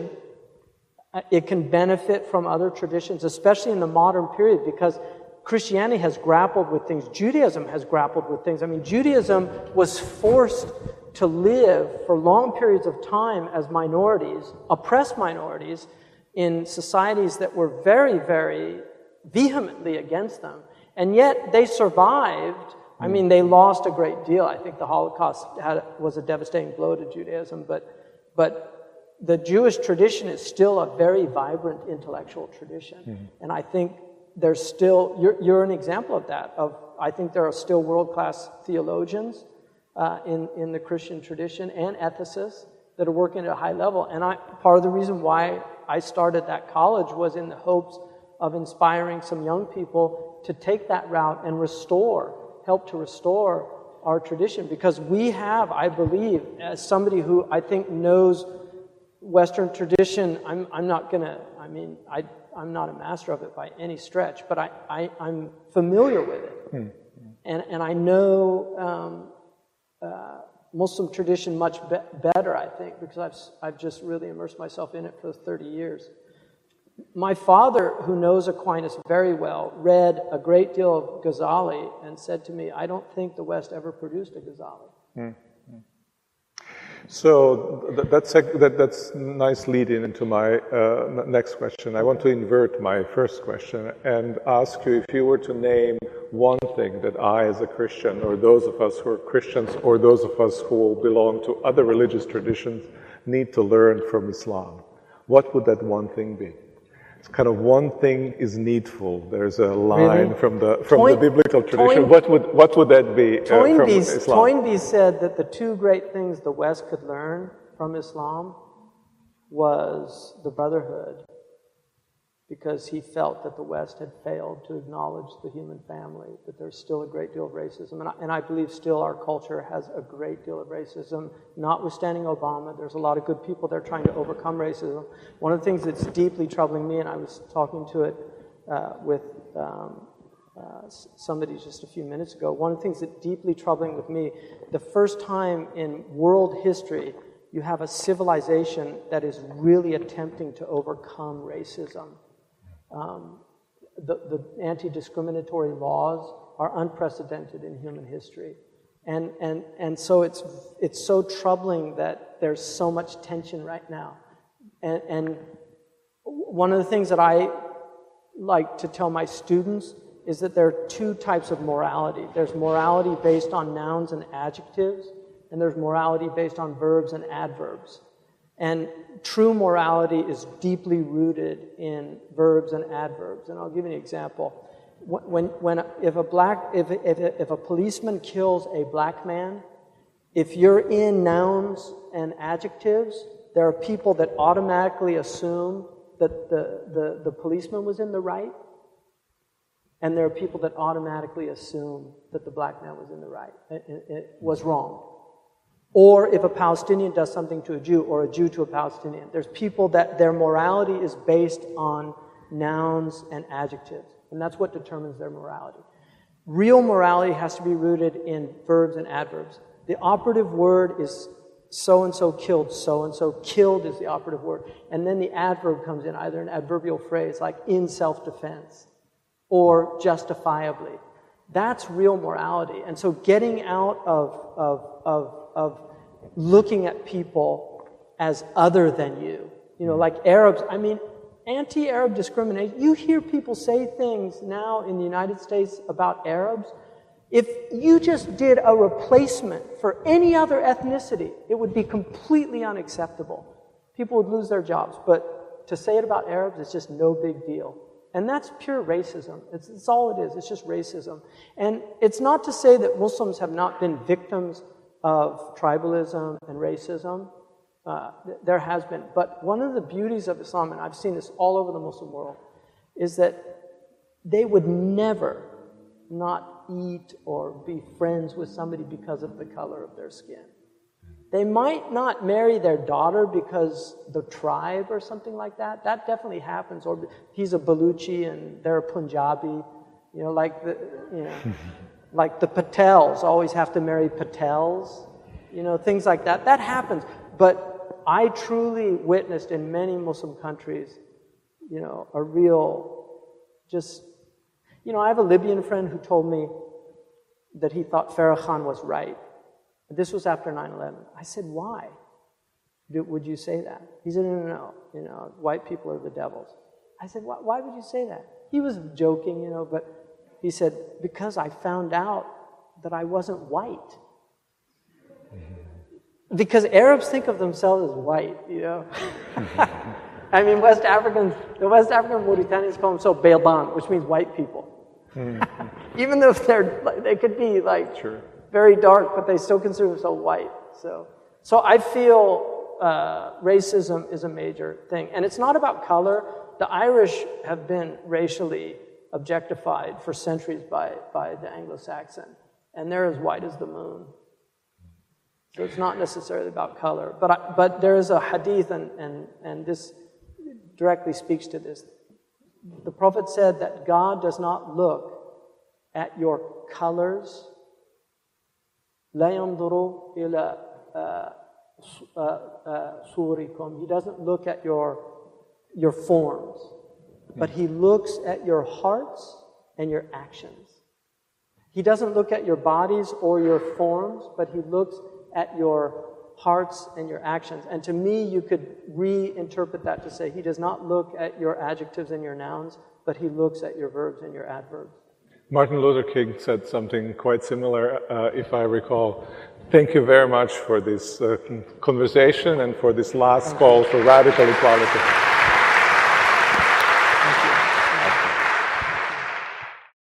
It can benefit from other traditions, especially in the modern period, because Christianity has grappled with things. Judaism has grappled with things. I mean, Judaism was forced to live for long periods of time as minorities, oppressed minorities, in societies that were very, very vehemently against them. And yet they survived. I mean, they lost a great deal. I think the Holocaust had, was a devastating blow to Judaism, but But the Jewish tradition is still a very vibrant intellectual tradition. Mm-hmm. And I think there's still, you're, you're an example of that. Of I think there are still world-class theologians uh, in, in the Christian tradition and ethicists that are working at a high level. And I, part of the reason why I started that college was in the hopes of inspiring some young people to take that route and restore, help to restore our tradition, because we have, I believe, as somebody who I think knows Western tradition, I'm I'm not gonna, I mean, I I'm not a master of it by any stretch, but I, I I'm familiar with it, mm-hmm. and and I know um, uh, Muslim tradition much be- better, I think, because I've I've just really immersed myself in it for thirty years. My father, who knows Aquinas very well, read a great deal of Ghazali and said to me, I don't think the West ever produced a Ghazali. Mm-hmm. So th- that's a, that, that's nice lead-in into my uh, next question. I want to invert my first question and ask you if you were to name one thing that I, as a Christian, or those of us who are Christians, or those of us who belong to other religious traditions, need to learn from Islam, what would that one thing be? It's kind of one thing is needful. There's a line really? from the from Toyn- the biblical tradition. Toyn- what would what would that be uh, from Islam? Toynbee said that the two great things the West could learn from Islam was the brotherhood, because he felt that the West had failed to acknowledge the human family, that there's still a great deal of racism. And I, and I believe still our culture has a great deal of racism, notwithstanding Obama. There's a lot of good people there trying to overcome racism. One of the things that's deeply troubling me, and I was talking to it uh, with um, uh, somebody just a few minutes ago, one of the things that's deeply troubling with me, the first time in world history you have a civilization that is really attempting to overcome racism. Um, the, the anti-discriminatory laws are unprecedented in human history. And, and, and so it's, it's so troubling that there's so much tension right now. And, and one of the things that I like to tell my students is that there are two types of morality. There's morality based on nouns and adjectives, and there's morality based on verbs and adverbs. And true morality is deeply rooted in verbs and adverbs. And I'll give you an example. When, when, if a black, if, if, if a policeman kills a black man, if you're in nouns and adjectives, there are people that automatically assume that the, the, the policeman was in the right, and there are people that automatically assume that the black man was in the right, it, it, it was wrong. Or if a Palestinian does something to a Jew, or a Jew to a Palestinian, there's people that their morality is based on nouns and adjectives, and that's what determines their morality. Real morality has to be rooted in verbs and adverbs. The operative word is so-and-so killed, so-and-so. Killed is the operative word. And then the adverb comes in, either an adverbial phrase like in self-defense or justifiably. That's real morality. And so getting out of, of, of, of looking at people as other than you, you know, like Arabs, I mean, anti-Arab discrimination, you hear people say things now in the United States about Arabs. If you just did a replacement for any other ethnicity, it would be completely unacceptable. People would lose their jobs. But to say it about Arabs is just no big deal. And that's pure racism. It's, it's all it is. It's just racism. And it's not to say that Muslims have not been victims of tribalism and racism. Uh, th- there has been. But one of the beauties of Islam, and I've seen this all over the Muslim world, is that they would never not eat or be friends with somebody because of the color of their skin. They might not marry their daughter because the tribe or something like that. That definitely happens. Or he's a Baluchi and they're a Punjabi. You know, like the you know, like the Patels always have to marry Patels. You know, things like that. That happens. But I truly witnessed in many Muslim countries, you know, a real just. You know, I have a Libyan friend who told me that he thought Farah Khan was right. This was after nine eleven. I said, why would you say that? He said, no, no, no, you know, white people are the devils. I said, why, why would you say that? He was joking, you know, but he said, because I found out that I wasn't white. Because Arabs think of themselves as white, you know. I mean, West Africans, the West African Mauritanians call themselves Baydan, which means white people. Mm-hmm. Even though they're, they could be like sure. very dark, but they still consider themselves white. So, so I feel uh, racism is a major thing, and it's not about color. The Irish have been racially objectified for centuries by by the Anglo-Saxon, and they're as white as the moon. So it's not necessarily about color, but I, but there is a hadith, and and and this directly speaks to this. The Prophet said that God does not look at your colors. لا ينظر إلى صوركم. He doesn't look at your your forms, but He looks at your hearts and your actions. He doesn't look at your bodies or your forms, but He looks at your hearts and your actions. And to me, you could reinterpret that to say He does not look at your adjectives and your nouns, but He looks at your verbs and your adverbs. Martin Luther King said something quite similar, uh, if I recall. Thank you very much for this uh, conversation and for this last call for radical equality.